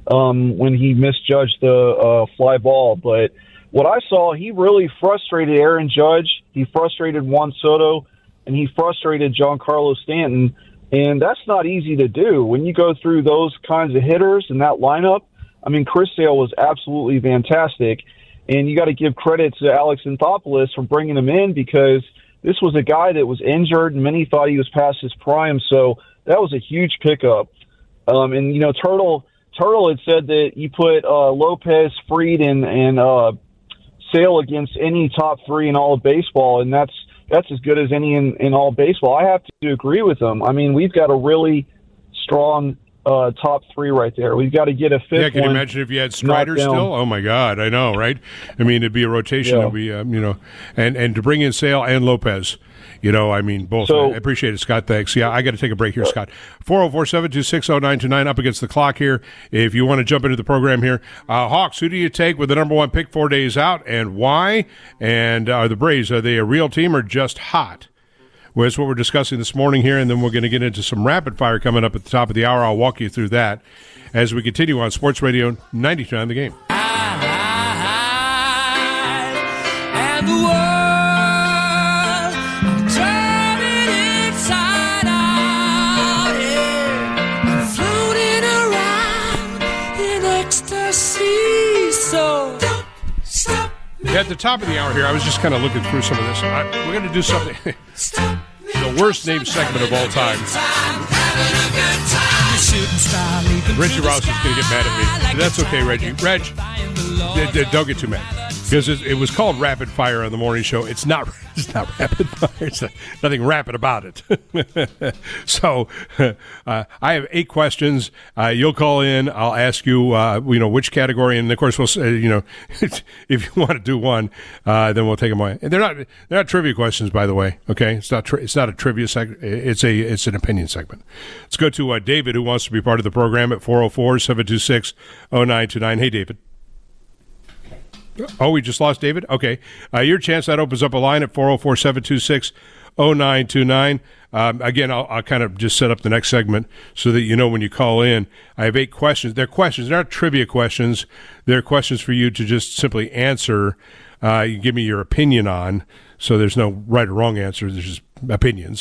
when he misjudged the fly ball. But what I saw, he really frustrated Aaron Judge, he frustrated Juan Soto, and he frustrated Giancarlo Stanton. And that's not easy to do. When you go through those kinds of hitters in that lineup, I mean, Chris Sale was absolutely fantastic. And you got to give credit to Alex Anthopoulos for bringing him in because this was a guy that was injured and many thought he was past his prime. So that was a huge pickup. And, Turtle had said that you put Lopez, Fried, and Sale against any top three in all of baseball, and that's as good as any in all baseball. I have to agree with them. I mean, we've got a really strong top three right there. We've got to get a fifth one. Yeah, can you imagine if you had Strider still? Oh, my God, I know, right? I mean, it'd be a rotation. Yeah. It'd be, and to bring in Sale and Lopez, I mean, both. So, I appreciate it, Scott. Thanks. Yeah, I got to take a break here, Scott. 404-726-0929, up against the clock here. If you want to jump into the program here. Hawks, who do you take with the number one pick 4 days out, and why? And are the Braves, are they a real team or just hot? Well, that's what we're discussing this morning here, and then we're going to get into some rapid fire coming up at the top of the hour. I'll walk you through that as we continue on Sports Radio 92.9 The Game. And the world turning inside out, yeah. I'm floating around in ecstasy, so don't stop me. At the top of the hour here, I was just kind of looking through some of this. We're going to do something. The worst named segment of all time. Reggie Ross is going to get mad at me. That's okay, Reggie. Reg, don't get too mad. Because it was called Rapid Fire on the morning show. It's not rapid fire. It's nothing rapid about it. So I have 8 questions. You'll call in. I'll ask you, which category. And, of course, we'll if you want to do one, then we'll take them away. And they're not trivia questions, by the way. Okay, it's not a trivia segment. It's an opinion segment. Let's go to David, who wants to be part of the program at 404-726-0929. Hey, David. Oh, we just lost David? Okay. Your chance, that opens up a line at 404-726-0929. Again, I'll kind of just set up the next segment so that you know when you call in. I have 8 questions. They're questions. They're not trivia questions. They're questions for you to just simply answer. You give me your opinion on, so there's no right or wrong answer. There's just opinions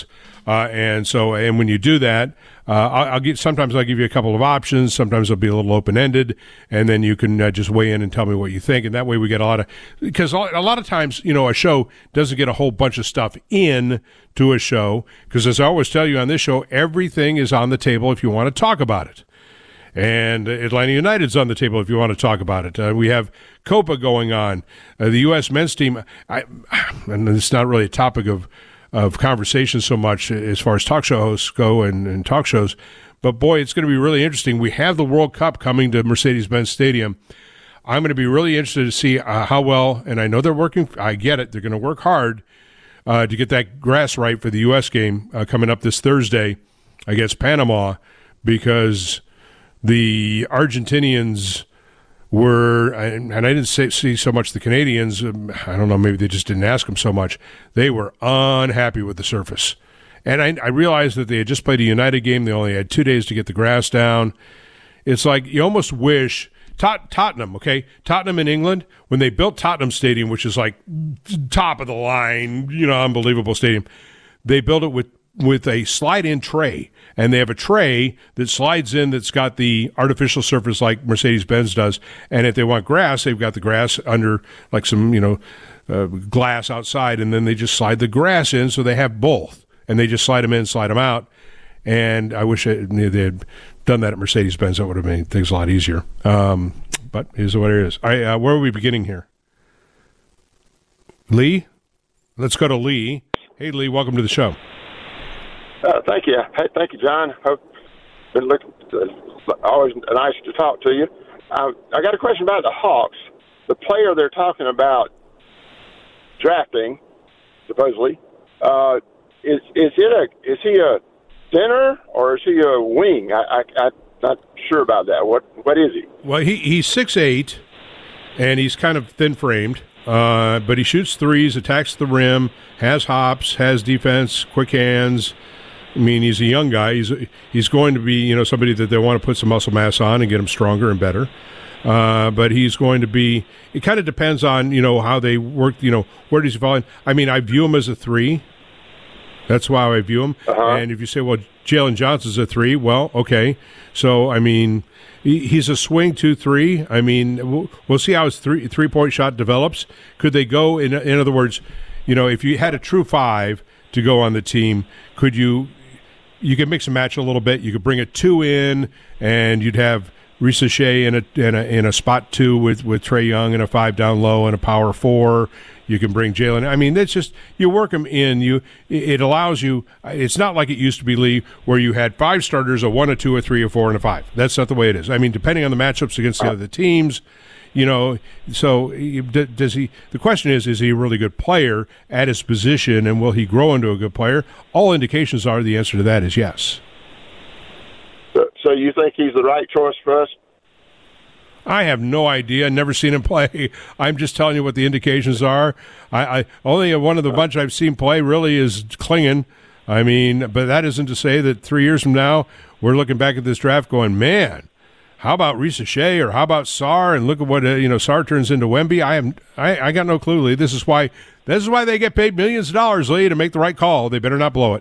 And when you do that, sometimes I'll give you a couple of options. Sometimes it'll be a little open-ended, and then you can just weigh in and tell me what you think. And that way we get because a lot of times, a show doesn't get a whole bunch of stuff in to a show, because as I always tell you on this show, everything is on the table if you want to talk about it. And Atlanta United's on the table if you want to talk about it. We have Copa going on. The U.S. men's team, and it's not really a topic of conversation so much as far as talk show hosts go and talk shows, but boy, it's going to be really interesting. We have the World Cup coming to Mercedes-Benz Stadium. I'm going to be really interested to see how well, and I know they're working, I get it, they're going to work hard to get that grass right for the U.S. game coming up this Thursday against Panama, because the Argentinians were, and I didn't see so much the Canadians, I don't know, maybe they just didn't ask them so much, they were unhappy with the surface. And I realized that they had just played a United game, they only had 2 days to get the grass down. It's like you almost wish, Tottenham in England, when they built Tottenham Stadium, which is like top of the line, unbelievable stadium, they built it with a slide-in tray, and they have a tray that slides in that's got the artificial surface like Mercedes-Benz does, and if they want grass, they've got the grass under like some, glass outside, and then they just slide the grass in, so they have both, and they just slide them in, slide them out, and I wish they had done that at Mercedes-Benz. That would have made things a lot easier, but here's what it is. Where are we beginning here? Lee? Let's go to Lee. Hey, Lee, welcome to the show. Thank you. Hey, thank you, John. Always nice to talk to you. I got a question about the Hawks. The player they're talking about drafting, supposedly, is he a center or is he a wing? I'm not sure about that. What is he? Well, he's 6'8", and he's kind of thin-framed, but he shoots threes, attacks the rim, has hops, has defense, quick hands. I mean, he's a young guy. He's going to be, somebody that they want to put some muscle mass on and get him stronger and better. But he's going to be. It kind of depends on how they work. Where does he fall in? I mean, I view him as a 3. That's why I view him. And if you say, well, Jalen Johnson's a 3, well, okay. So I mean, he's a swing 2-3. I mean, we'll see how his three-point shot develops. Could they go in other words, if you had a true 5 to go on the team, could you could mix and match a little bit. You could bring a 2 in, and you'd have Risa Shea in a spot 2 with Trae Young and a 5 down low and a power 4. You can bring Jalen. I mean, that's just you work them in. It allows you. It's not like it used to be, Lee, where you had 5 starters, a 1, a 2, a 3, a 4, and a 5. That's not the way it is. I mean, depending on the matchups against the other teams. So does he? The question is he a really good player at his position, and will he grow into a good player? All indications are the answer to that is yes. So you think he's the right choice for us? I have no idea. Never seen him play. I'm just telling you what the indications are. I only one of the bunch I've seen play really is Klingon. I mean, but that isn't to say that 3 years from now we're looking back at this draft going, man, how about Risa Shea or how about Sarr? And look at what Sarr turns into Wemby. I got no clue, Lee. This is why they get paid millions of dollars, Lee, to make the right call. They better not blow it.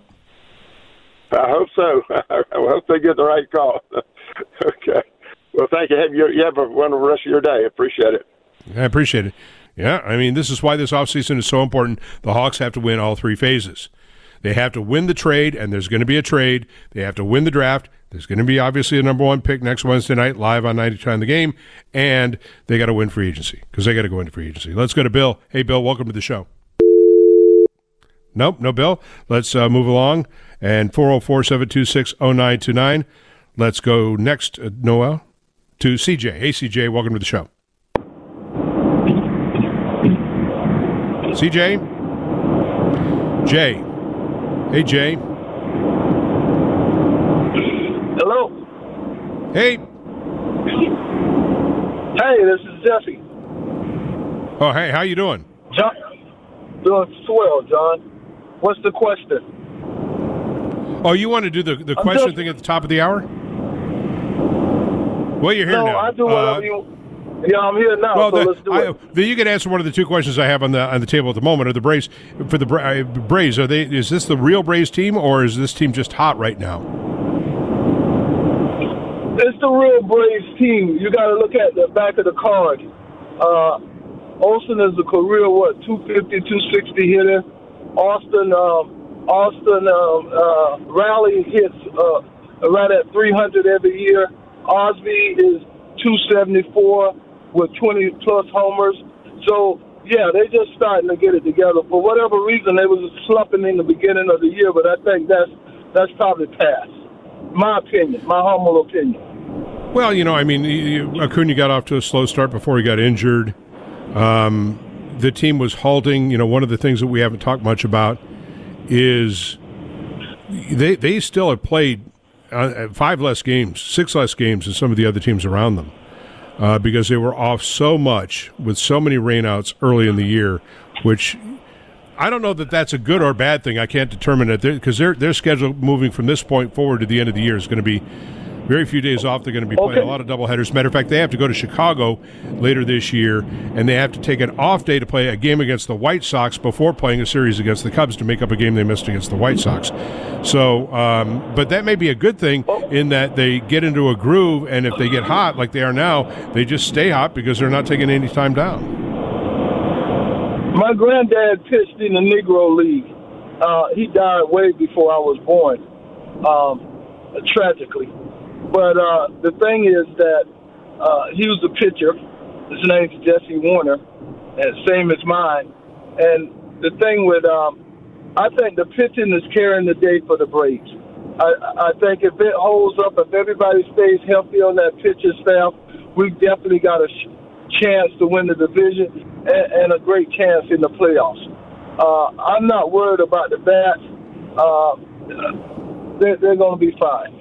I hope so. I hope they get the right call. Okay. Well, thank you. You have a wonderful rest of your day. Appreciate it. I appreciate it. Yeah, I mean, this is why this offseason is so important. The Hawks have to win all 3 phases. They have to win the trade, and there's going to be a trade. They have to win the draft. There's going to be, obviously, a number 1 pick next Wednesday night, live on 90 The Game. And they got to win free agency because they got to go into free agency. Let's go to Bill. Hey, Bill, welcome to the show. Nope, no Bill. Let's move along. And 404-726-0929. Let's go next, Noel, to CJ. Hey, CJ, welcome to the show. CJ? Jay. Hey, Jay. Hello. Hey. Hey, this is Jesse. Oh, hey, how you doing? John. Doing swell, John. What's the question? Oh, you want to do the question thing at the top of the hour? Well, you're here now. No, I do whatever you... Yeah, I'm here now. Well, Let's do it. You can answer one of the two questions I have on the table at the moment. Are the Braves for the Braves? Is this the real Braves team, or is this team just hot right now? It's the real Braves team. You got to look at the back of the card. Olsen is a career 250, 260 hitter. Austin Riley hits right at 300 every year. Osby is 274 with 20-plus homers. So, yeah, they're just starting to get it together. For whatever reason, they was slumping in the beginning of the year, but I think that's probably past. My opinion, my humble opinion. Well, Acuna got off to a slow start before he got injured. The team was halting. One of the things that we haven't talked much about is they still have played 6 less games than some of the other teams around them because they were off so much with so many rainouts early in the year, which I don't know that that's a good or bad thing. I can't determine it because their schedule moving from this point forward to the end of the year is going to be very few days off. They're going to be playing a lot of doubleheaders. Matter of fact, they have to go to Chicago later this year, and they have to take an off day to play a game against the White Sox before playing a series against the Cubs to make up a game they missed against the White Sox. So, but that may be a good thing in that they get into a groove, and if they get hot like they are now, they just stay hot because they're not taking any time down. My granddad pitched in the Negro League. He died way before I was born, tragically. But the thing is that he was a pitcher. His name's Jesse Warner, and same as mine. And the thing with, I think the pitching is carrying the day for the Braves. I think if it holds up, if everybody stays healthy on that pitching staff, we've definitely got a chance to win the division and a great chance in the playoffs. I'm not worried about the bats. They're going to be fine.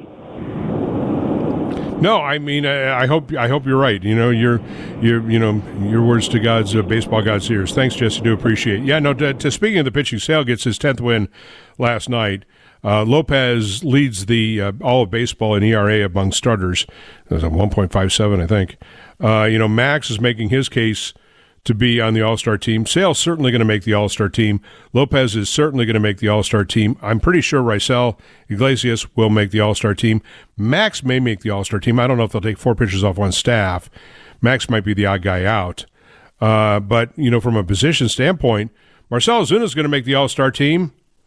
No, I mean, I hope you're right. Your words to God's baseball God's ears. Thanks, Jesse. Do appreciate it. Yeah, no. To speaking of the pitching, Sale gets his 10th win last night. Lopez leads the all of baseball in ERA among starters. It was a 1.57, I think. Max is making his case to be on the All-Star team. Sale's certainly going to make the All-Star team. Lopez is certainly going to make the All-Star team. I'm pretty sure Raisel Iglesias will make the All-Star team. Max may make the All-Star team. I don't know if they'll take 4 pitchers off one staff. Max might be the odd guy out. But, from a position standpoint, Marcell Ozuna is going to make the All-Star team.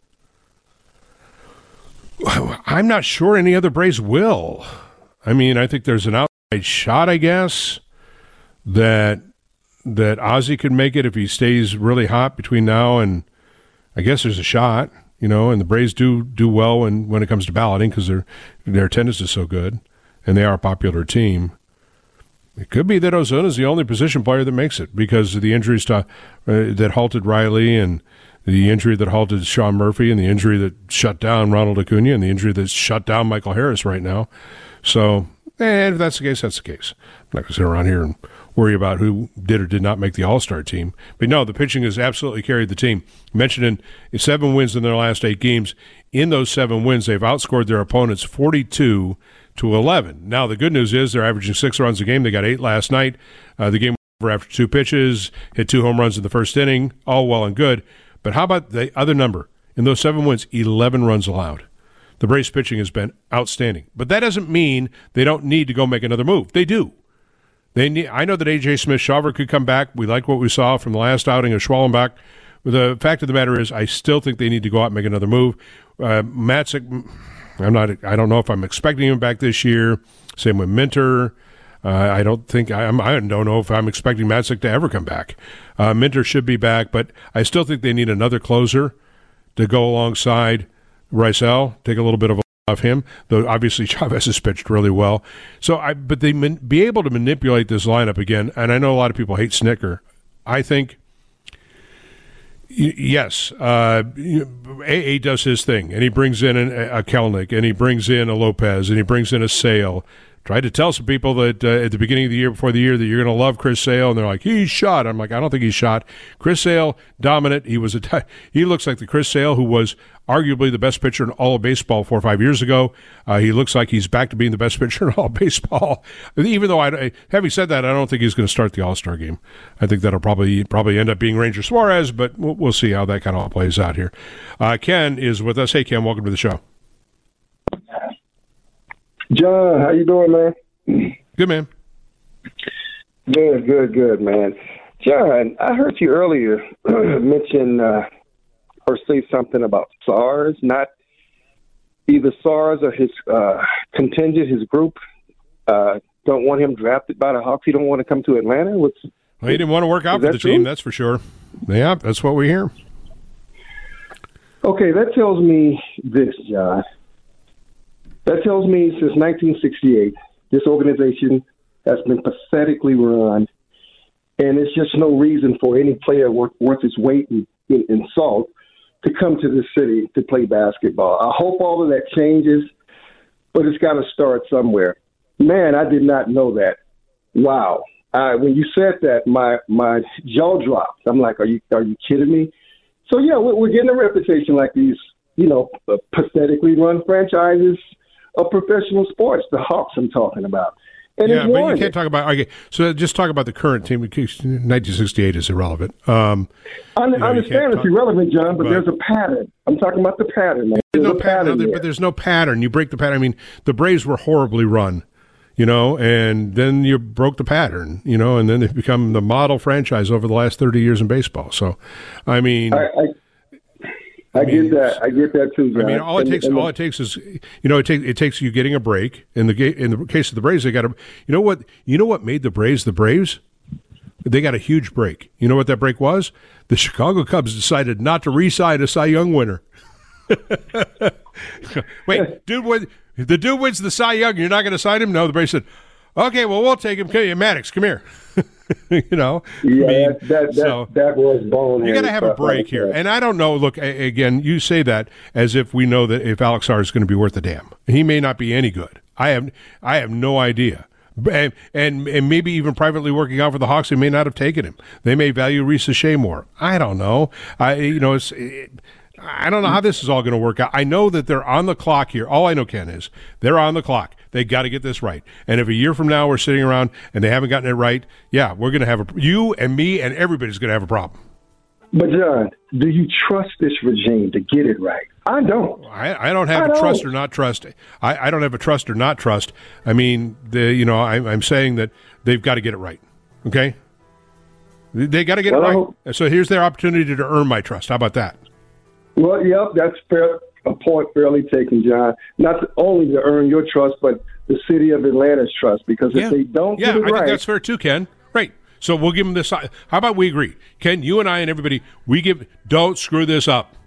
I'm not sure any other Braves will. I mean, I think there's an outside shot, I guess, that Ozzy could make it if he stays really hot between now and I guess there's a shot, and the Braves do well when it comes to balloting because their attendance is so good and they are a popular team. It could be that Ozuna is the only position player that makes it because of the injuries that halted Riley and the injury that halted Sean Murphy and the injury that shut down Ronald Acuna and the injury that shut down Michael Harris right now. So, if that's the case, that's the case. I'm not going to sit around here and worry about who did or did not make the All-Star team. But no, the pitching has absolutely carried the team. Mentioned in 7 wins in their last 8 games. In those 7 wins, they've outscored their opponents 42-11. Now, the good news is they're averaging 6 runs a game. They got 8 last night. The game was over after 2 pitches, hit 2 home runs in the first inning, all well and good. But how about the other number? In those 7 wins, 11 runs allowed. The Braves pitching has been outstanding. But that doesn't mean they don't need to go make another move. They do. I know that A.J. Smith-Shawver could come back. We like what we saw from the last outing of Schwallenbach. The fact of the matter is I still think they need to go out and make another move. Matzik, I don't know if I'm expecting him back this year. Same with Minter. I don't know if I'm expecting Matzik to ever come back. Minter should be back, but I still think they need another closer to go alongside Raisel, take a little bit of him, though obviously Chavez has pitched really well. But they be able to manipulate this lineup again, and I know a lot of people hate Snicker. I think, yes, AA does his thing, and he brings in a Kelnick, and he brings in a Lopez, and he brings in a Sale, Tried to tell some people that at the beginning of the year, before the year, that you're going to love Chris Sale, and they're like, he's shot. I'm like, I don't think he's shot. Chris Sale, dominant. He looks like the Chris Sale who was arguably the best pitcher in all of baseball 4 or 5 years ago. He looks like he's back to being the best pitcher in all of baseball. Even though, having said that, I don't think he's going to start the All-Star game. I think that'll probably end up being Ranger Suarez, but we'll see how that kind of all plays out here. Ken is with us. Hey, Ken, welcome to the show. John, how you doing, man? Good, man. Good, man. John, I heard you earlier mention or say something about SARS, not either SARS or his contingent, his group, don't want him drafted by the Hawks. He don't want to come to Atlanta. Well, he didn't want to work out for the team, that's for sure. Yeah, that's what we hear. Okay, that tells me this, John. That tells me since 1968, this organization has been pathetically run, and it's just no reason for any player worth his weight in salt to come to this city to play basketball. I hope all of that changes, but it's got to start somewhere. Man, I did not know that. Wow. When you said that, my jaw dropped. I'm like, are you kidding me? So, yeah, we're getting a reputation like these, pathetically run franchises of professional sports, the Hawks I'm talking about. And yeah, but you can't talk about – okay, so just talk about the current team. 1968 is irrelevant. I understand it's irrelevant, John, but there's a pattern. I'm talking about the pattern, man. There's no pattern but there's no pattern. You break the pattern. I mean, the Braves were horribly run, and then you broke the pattern, and then they've become the model franchise over the last 30 years in baseball. So, I mean – I get that. I get that too, John. I mean, all it takes is, it takes you getting a break. In the case of the Braves, they got a. You know what made the Braves the Braves? They got a huge break. You know what that break was? The Chicago Cubs decided not to re-sign a Cy Young winner. Wait, the dude wins the Cy Young. You're not going to sign him? No, the Braves said, okay, well, we'll take him. Maddox, come here. Yeah, that was bone. You got to have a break here. And I don't know. Look, again, you say that as if we know that if Alex Sarr is going to be worth a damn. He may not be any good. I have no idea. And maybe even privately working out for the Hawks, they may not have taken him. They may value Risa Shea more. I don't know. I don't know how this is all going to work out. I know that they're on the clock here. All I know, Ken, is they're on the clock. They got to get this right. And if a year from now we're sitting around and they haven't gotten it right, yeah, we're going to have you and me and everybody's going to have a problem. But, John, do you trust this regime to get it right? I don't. I don't have a trust or not trust. I don't have a trust or not trust. I mean, I'm saying that they've got to get it right, okay? They got to get it right. So here's their opportunity to earn my trust. How about that? Well, yep, that's fair. A point fairly taken, John. Not only to earn your trust, but the city of Atlanta's trust. Because if they don't get it right, I think that's fair too, Ken. Right. So we'll give them this. How about we agree, Ken? You and I and everybody, don't screw this up.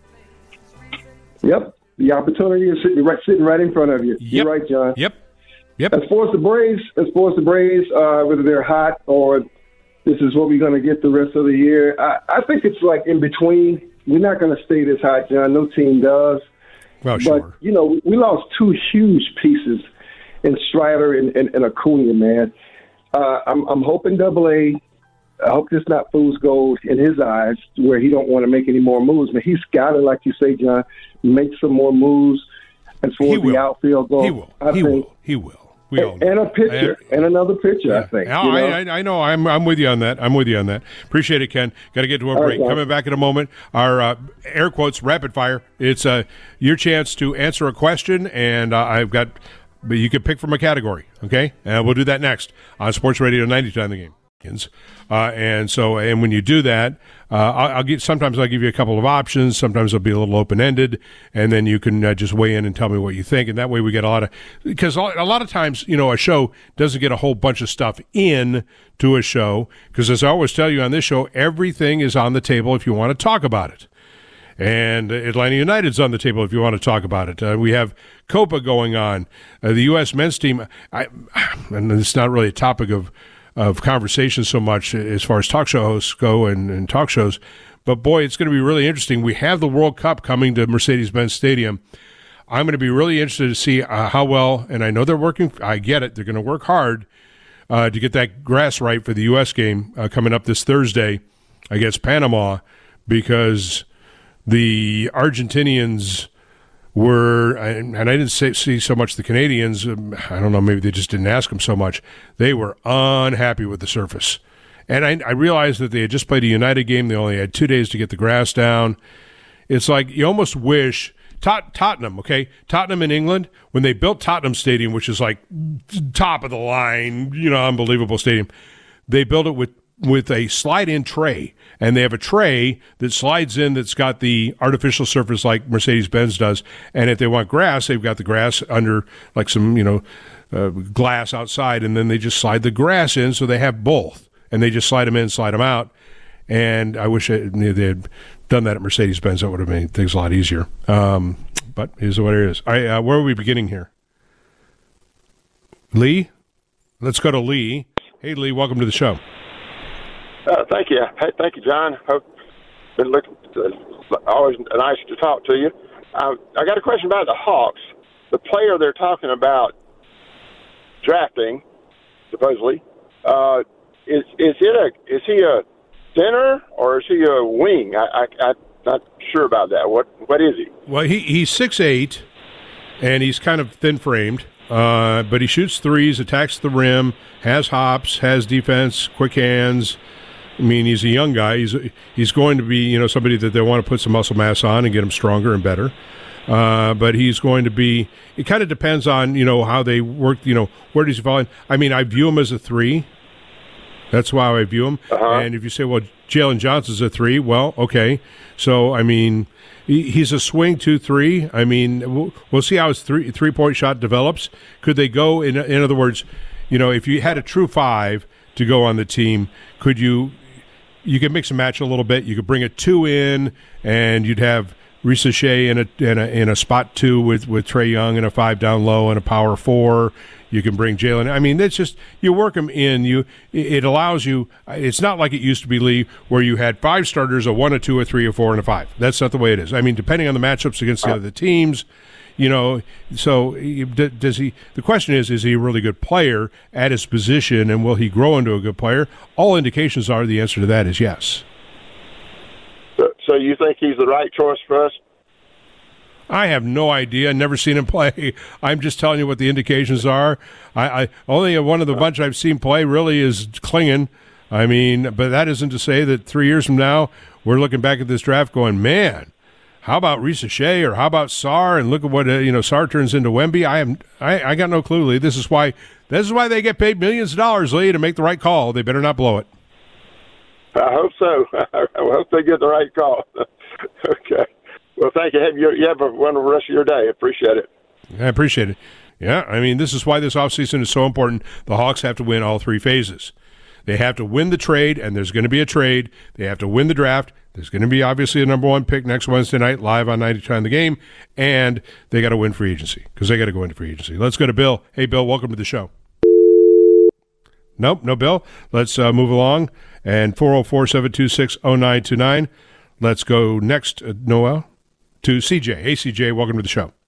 Yep, the opportunity is sitting right in front of you. Yep. You're right, John. Yep. As far as the Braves, whether they're hot or this is what we're going to get the rest of the year, I think it's like in between. We're not going to stay this hot, John. No team does. Well, sure. But, we lost two huge pieces in Strider and Acuna, man. I'm hoping AA, I hope this not fool's gold in his eyes where he don't want to make any more moves. But he's got to, like you say, John, make some more moves as far as the outfield goes. He will. We all know. And a pitcher, and another pitcher, yeah. I think. I know. I'm with you on that. Appreciate it, Ken. Got to get to a break. Right, coming back in a moment, our air quotes rapid fire. It's your chance to answer a question, and you can pick from a category, okay? And we'll do that next on Sports Radio 92 The Game. And when you do that, sometimes I'll give you a couple of options. Sometimes it'll be a little open-ended, and then you can just weigh in and tell me what you think. And that way we get because a lot of times, a show doesn't get a whole bunch of stuff in to a show. Because as I always tell you on this show, everything is on the table if you want to talk about it. And Atlanta United's on the table if you want to talk about it. We have Copa going on. The U.S. men's team, and it's not really a topic of conversation so much as far as talk show hosts go and talk shows. But, boy, it's going to be really interesting. We have the World Cup coming to Mercedes-Benz Stadium. I'm going to be really interested to see how well, and I know they're working, I get it, they're going to work hard to get that grass right for the U.S. game coming up this Thursday against Panama, because the Argentinians were, and I didn't see so much the Canadians, I don't know, maybe they just didn't ask them so much, they were unhappy with the surface. And I realized that they had just played a United game, they only had 2 days to get the grass down. It's like you almost wish, Tottenham, okay? Tottenham in England, when they built Tottenham Stadium, which is like top of the line, unbelievable stadium, they built it with a slide-in tray. And they have a tray that slides in that's got the artificial surface like Mercedes-Benz does. And if they want grass, they've got the grass under like some, glass outside, and then they just slide the grass in, so they have both. And they just slide them in, slide them out. And I wish they had done that at Mercedes-Benz. That would have made things a lot easier. But here's what it is. All right, where are we beginning here? Lee? Let's go to Lee. Hey, Lee, welcome to the show. Thank you. Hey, thank you, John. Been looking. Always nice to talk to you. I got a question about the Hawks. The player they're talking about drafting, supposedly, is he a center or is he a wing? I'm not sure about that. What is he? Well, he's 6'8", and he's kind of thin-framed, but he shoots threes, attacks the rim, has hops, has defense, quick hands. I mean, he's a young guy. He's going to be, somebody that they want to put some muscle mass on and get him stronger and better. But he's going to be – it kind of depends on, how they work, where does he fall in. I mean, I view him as a 3. That's why I view him. Uh-huh. And if you say, well, Jalen Johnson's a 3, well, okay. So, I mean, he's a swing 2-3. I mean, we'll see how his three-point shot develops. Could they go, in other words, if you had a true 5 to go on the team, could you could mix and match a little bit. You could bring a 2 in, and you'd have Risa Shea in a spot 2 with Trae Young and a 5 down low and a power 4. You can bring Jalen. I mean, that's just, you work them in. It allows you. It's not like it used to be, Lee, where you had 5 starters, a 1, a 2, a 3, a 4, and a 5. That's not the way it is. I mean, depending on the matchups against the other teams, so does he? The question is he a really good player at his position, and will he grow into a good player? All indications are the answer to that is yes. So you think he's the right choice for us? I have no idea. I've never seen him play. I'm just telling you what the indications are. I only one of the bunch I've seen play really is Klingon. I mean, but that isn't to say that 3 years from now we're looking back at this draft going, man, how about Risa Shea or how about Sarr? And look at what Sarr turns into Wemby. I got no clue, Lee. This is why they get paid millions of dollars, Lee, to make the right call. They better not blow it. I hope so. I hope they get the right call. Okay. Well, thank you. You have a wonderful rest of your day. Appreciate it. I appreciate it. Yeah, I mean, this is why this offseason is so important. The Hawks have to win all 3 phases. They have to win the trade, and there's going to be a trade. They have to win the draft. There's going to be, obviously, a number 1 pick next Wednesday night, live on 90 The Game. And they got to win free agency, because they got to go into free agency. Let's go to Bill. Hey, Bill, welcome to the show. Nope, no Bill. Let's move along. And 404-726-0929. Let's go next, Noel, to CJ. Hey, CJ, welcome to the show.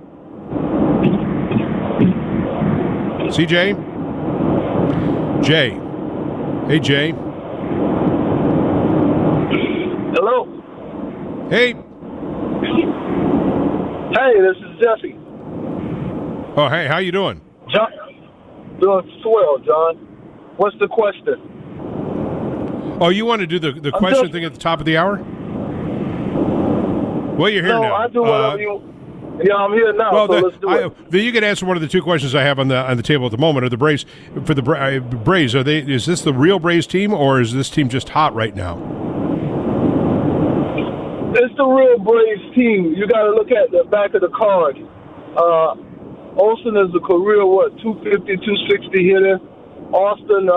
CJ? Jay. Hey, Jay. Hello. Hey. Hey, this is Jesse. Oh, hey, how you doing? John. Doing swell, John. What's the question? Oh, you want to do the question thing at the top of the hour? Well, you're here now. No, I do whatever you... Yeah, I'm here now, well, let's do it. You can answer one of the 2 questions I have on the table at the moment. Are the Braves, for the Braves, is this the real Braves team, or is this team just hot right now? It's the real Braves team. You got to look at the back of the card. Olsen is a career, 250, 260 hitter. Austin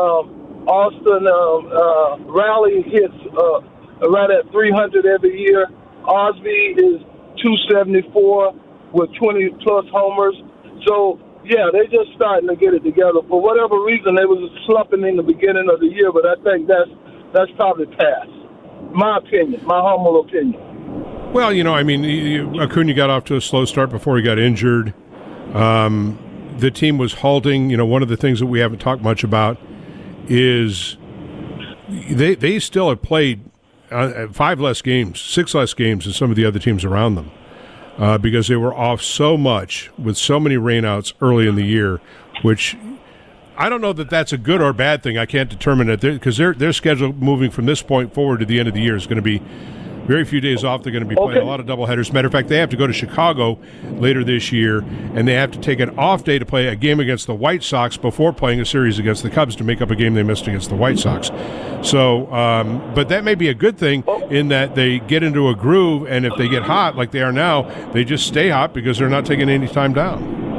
Raleigh hits right at 300 every year. Osby is 274 with 20-plus homers. So, yeah, they're just starting to get it together. For whatever reason, they was slumping in the beginning of the year, but I think that's probably past. My opinion, my humble opinion. Well, I mean, Acuna got off to a slow start before he got injured. The team was halting. One of the things that we haven't talked much about is they still have played 5 less games, 6 less games than some of the other teams around them because they were off so much with so many rainouts early in the year, which I don't know that that's a good or bad thing. I can't determine it because their schedule moving from this point forward to the end of the year is going to be very few days off. They're going to be playing a lot of doubleheaders. Matter of fact, they have to go to Chicago later this year, and they have to take an off day to play a game against the White Sox before playing a series against the Cubs to make up a game they missed against the White Sox. So, but that may be a good thing in that they get into a groove, and if they get hot like they are now, they just stay hot because they're not taking any time down.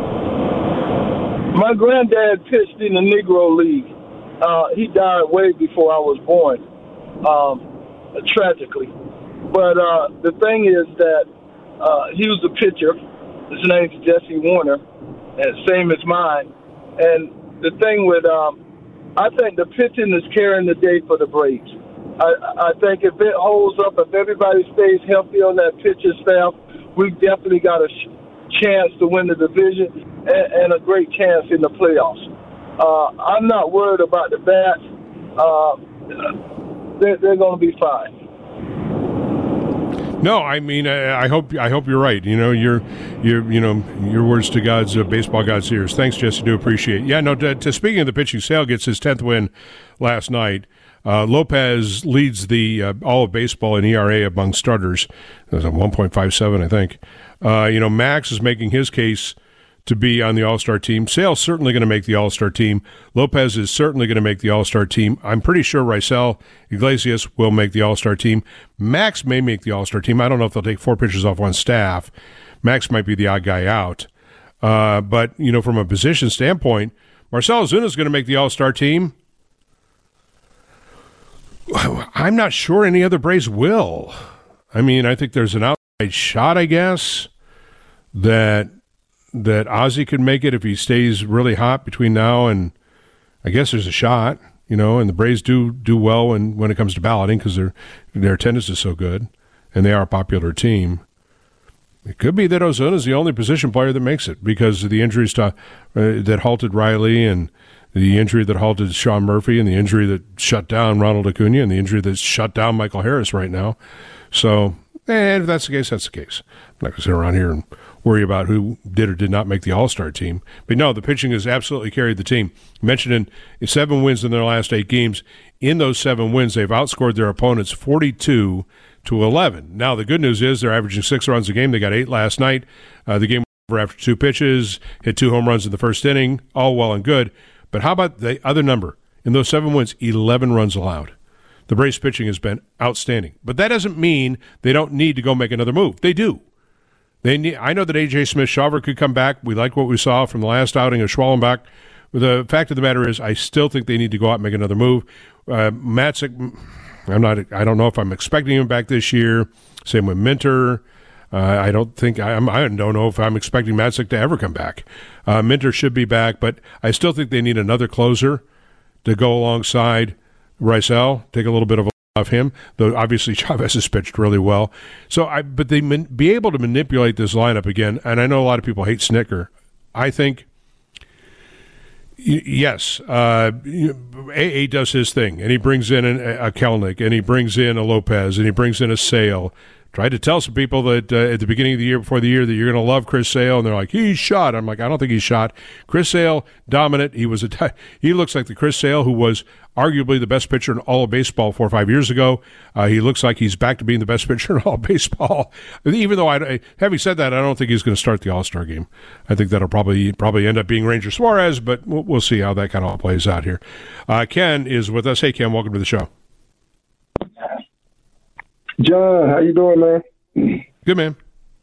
My granddad pitched in the Negro League. He died way before I was born, tragically. But the thing is that he was a pitcher. His name's Jesse Warner, and same as mine. And the thing with, I think the pitching is carrying the day for the Braves. I think if it holds up, if everybody stays healthy on that pitcher staff, we've definitely got a chance to win the division and a great chance in the playoffs. I'm not worried about the bats. They're going to be fine. No, I mean, I hope you're right. Your words to God's baseball God's ears. Thanks, Jesse. Do appreciate it. Yeah, no. To speaking of the pitching, Sale gets his 10th win last night. Lopez leads the all of baseball in ERA among starters. It was a 1.57, I think. Max is making his case to be on the All-Star team. Sale's certainly going to make the All-Star team. Lopez is certainly going to make the All-Star team. I'm pretty sure Raisel Iglesias will make the All-Star team. Max may make the All-Star team. I don't know if they'll take 4 pitchers off one staff. Max might be the odd guy out. But, from a position standpoint, Marcell Ozuna is going to make the All-Star team. I'm not sure any other Braves will. I mean, I think there's an outside shot, I guess, that Ozzy could make it if he stays really hot between now and I guess there's a shot, and the Braves do well when it comes to balloting because their attendance is so good and they are a popular team. It could be that Ozuna is the only position player that makes it because of the injuries that halted Riley and the injury that halted Sean Murphy and the injury that shut down Ronald Acuna and the injury that shut down Michael Harris right now. So, if that's the case, that's the case. I'm not going to sit around here and worry about who did or did not make the All-Star team. But no, the pitching has absolutely carried the team. You mentioned in 7 wins in their last 8 games. In those 7 wins, they've outscored their opponents 42-11. Now, the good news is they're averaging 6 runs a game. They got 8 last night. The game was over after 2 pitches, hit 2 home runs in the first inning, all well and good. But how about the other number? In those 7 wins, 11 runs allowed. The Braves pitching has been outstanding. But that doesn't mean they don't need to go make another move. They do. I know that A.J. Smith-Shawver could come back. We like what we saw from the last outing of Schwallenbach. The fact of the matter is I still think they need to go out and make another move. Matzik, I don't know if I'm expecting him back this year. Same with Minter. I don't know if I'm expecting Matzik to ever come back. Minter should be back, but I still think they need another closer to go alongside Raisel, take a little bit of him, though obviously Chavez has pitched really well. But they be able to manipulate this lineup again, and I know a lot of people hate Snicker. I think, yes, AA does his thing, and he brings in a Kelnick, and he brings in a Lopez, and he brings in a Sale. Tried to tell some people that at the beginning of the year, before the year, that you're going to love Chris Sale, and they're like, he's shot. I'm like, I don't think he's shot. Chris Sale, dominant. He looks like the Chris Sale who was arguably the best pitcher in all of baseball 4 or 5 years ago. He looks like he's back to being the best pitcher in all of baseball. Even though, having said that, I don't think he's going to start the All-Star game. I think that'll probably end up being Ranger Suarez, but we'll see how that kind of all plays out here. Ken is with us. Hey, Ken, welcome to the show. John, how you doing, man? Good, man.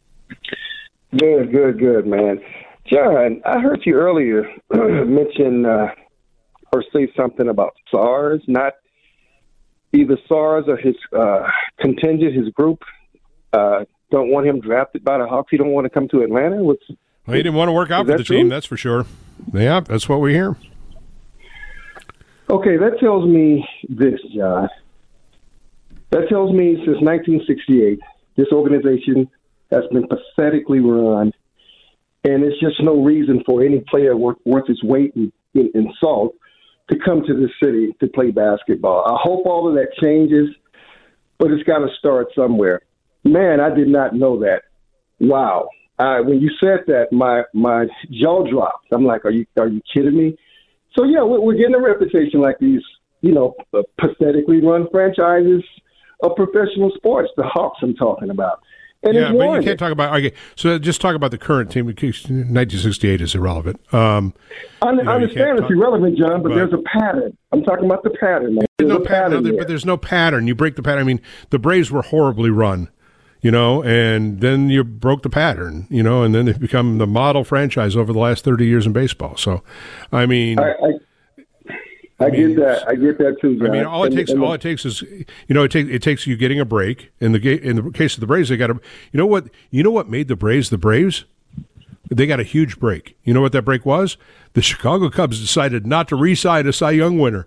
Good, man. John, I heard you earlier mention or say something about SARS, not either SARS or his contingent, his group, don't want him drafted by the Hawks. He don't want to come to Atlanta. Well, he didn't want to work out for the team, that's for sure. Yeah, that's what we hear. Okay, that tells me this, John. That tells me since 1968, This organization has been pathetically run, and it's just no reason for any player worth his weight in salt to come to this city to play basketball. I hope all of that changes, but it's got to start somewhere. Man, I did not know that. Wow. When you said that, my jaw dropped. I'm like, are you kidding me? So, yeah, we're getting a reputation like these, pathetically run franchises of professional sports, the Hawks I'm talking about. And yeah, but you can't talk about – okay, so just talk about the current team. 1968 is irrelevant. I understand it's irrelevant, John, but there's a pattern. I'm talking about the pattern, man. There's no pattern but there's no pattern. You break the pattern. I mean, the Braves were horribly run, and then you broke the pattern, and then they've become the model franchise over the last 30 years in baseball. So, I mean – I get that. I get that too, John. I mean, all it takes is, it takes you getting a break. In the case of the Braves, they got a. You know what made the Braves the Braves? They got a huge break. You know what that break was? The Chicago Cubs decided not to re-sign a Cy Young winner.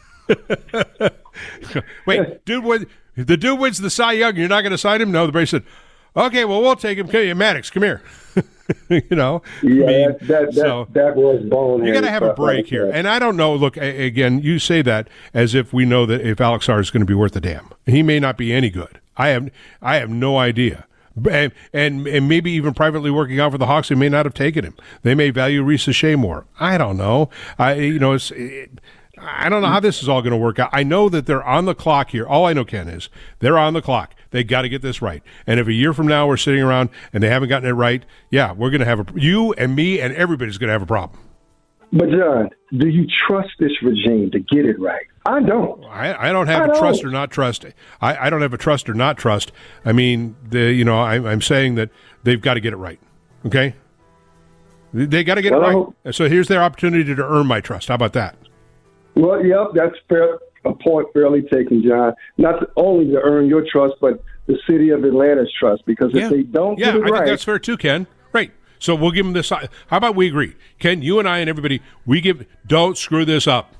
Wait, the dude wins the Cy Young. You're not going to sign him? No, the Braves said, okay, well, we'll take him. Maddox, come here. Yeah, that was boneheaded. You got to have a break here. And I don't know. Look, again, you say that as if we know that if Alex Sarr is going to be worth a damn. He may not be any good. I have no idea. And maybe even privately working out for the Hawks, they may not have taken him. They may value Risa Shea more. I don't know. I don't know how this is all going to work out. I know that they're on the clock here. All I know, Ken, is they're on the clock. They got to get this right. And if a year from now we're sitting around and they haven't gotten it right, yeah, we're going to have you and me and everybody's going to have a problem. But, John, do you trust this regime to get it right? I don't. I don't have a trust or not trust. I don't have a trust or not trust. I mean, I'm saying that they've got to get it right, okay? They got to get it right. So here's their opportunity to earn my trust. How about that? Well, yep, that's fair. A point fairly taken, John. Not only to earn your trust, but the city of Atlanta's trust. Because if they don't get it right, I think that's fair too, Ken. Right. So we'll give them this. How about we agree, Ken? You and I and everybody, don't screw this up.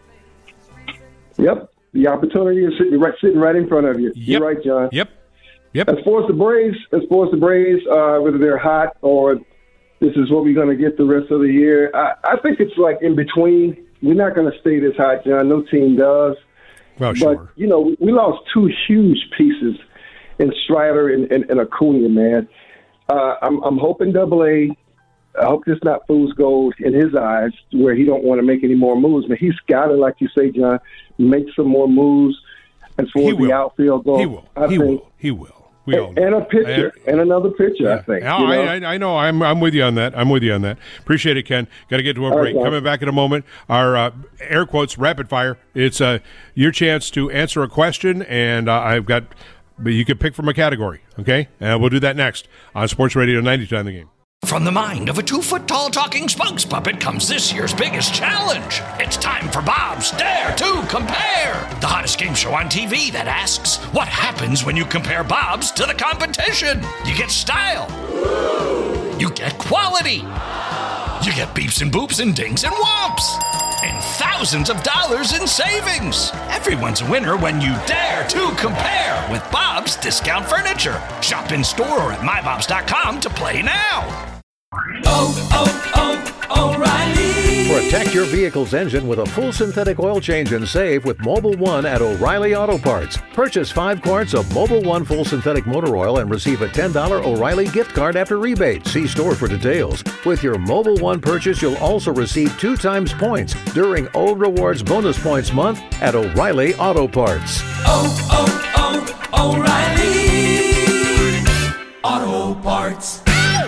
Yep, the opportunity is sitting right in front of you. Yep. You're right, John. Yep. As far as the Braves, whether they're hot or this is what we're going to get the rest of the year, I think it's like in between. We're not going to stay this hot, John. No team does. Well, sure. But, we lost two huge pieces in Strider and Acuna, man. I'm hoping AA, I hope this not fool's gold in his eyes where he don't want to make any more moves. But he's got to, like you say, John, make some more moves as far as the outfield goes. He will. And a pitcher, and another pitcher, yeah. I think. I know. I'm with you on that. Appreciate it, Ken. Got to get to a break. Right, coming back in a moment, our air quotes rapid fire. It's your chance to answer a question, and you can pick from a category, okay? And we'll do that next on Sports Radio 92 The Game. From the mind of a 2-foot-tall talking spokes puppet comes this year's biggest challenge. It's time for Bob's Dare to Compare, the hottest game show on TV that asks, what happens when you compare Bob's to the competition? You get style. You get quality. You get beeps and boops and dings and whomps. And thousands of dollars in savings. Everyone's a winner when you dare to compare with Bob's Discount Furniture. Shop in store or at mybobs.com to play now. O'Reilly. Protect your vehicle's engine with a full synthetic oil change and save with Mobil 1 at O'Reilly Auto Parts. Purchase 5 quarts of Mobil 1 full synthetic motor oil and receive a $10 O'Reilly gift card after rebate. See store for details. With your Mobil 1 purchase, you'll also receive 2 times points during O Rewards Bonus Points Month at O'Reilly Auto Parts. O'Reilly Auto Parts.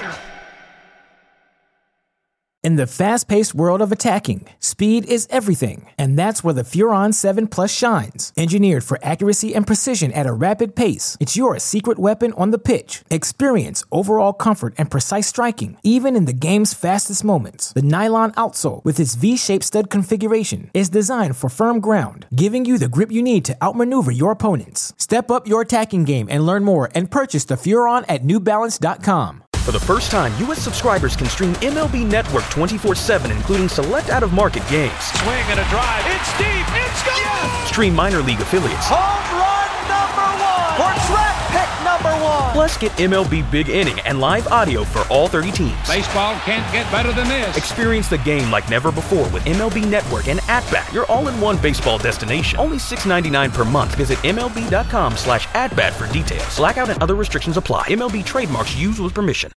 In the fast-paced world of attacking, speed is everything, and that's where the Furon 7 Plus shines. Engineered for accuracy and precision at a rapid pace, it's your secret weapon on the pitch. Experience overall comfort and precise striking, even in the game's fastest moments. The nylon outsole, with its V-shaped stud configuration, is designed for firm ground, giving you the grip you need to outmaneuver your opponents. Step up your attacking game and learn more and purchase the Furon at NewBalance.com. For the first time, U.S. subscribers can stream MLB Network 24/7, including select out-of-market games. Swing and a drive. It's deep. It's gone. Yes. Stream minor league affiliates. Home run number 1 for draft pick number #1. Plus, get MLB Big Inning and live audio for all 30 teams. Baseball can't get better than this. Experience the game like never before with MLB Network and At-Bat, your all-in-one baseball destination. Only $6.99 per month. Visit MLB.com/atbat for details. Blackout and other restrictions apply. MLB trademarks used with permission.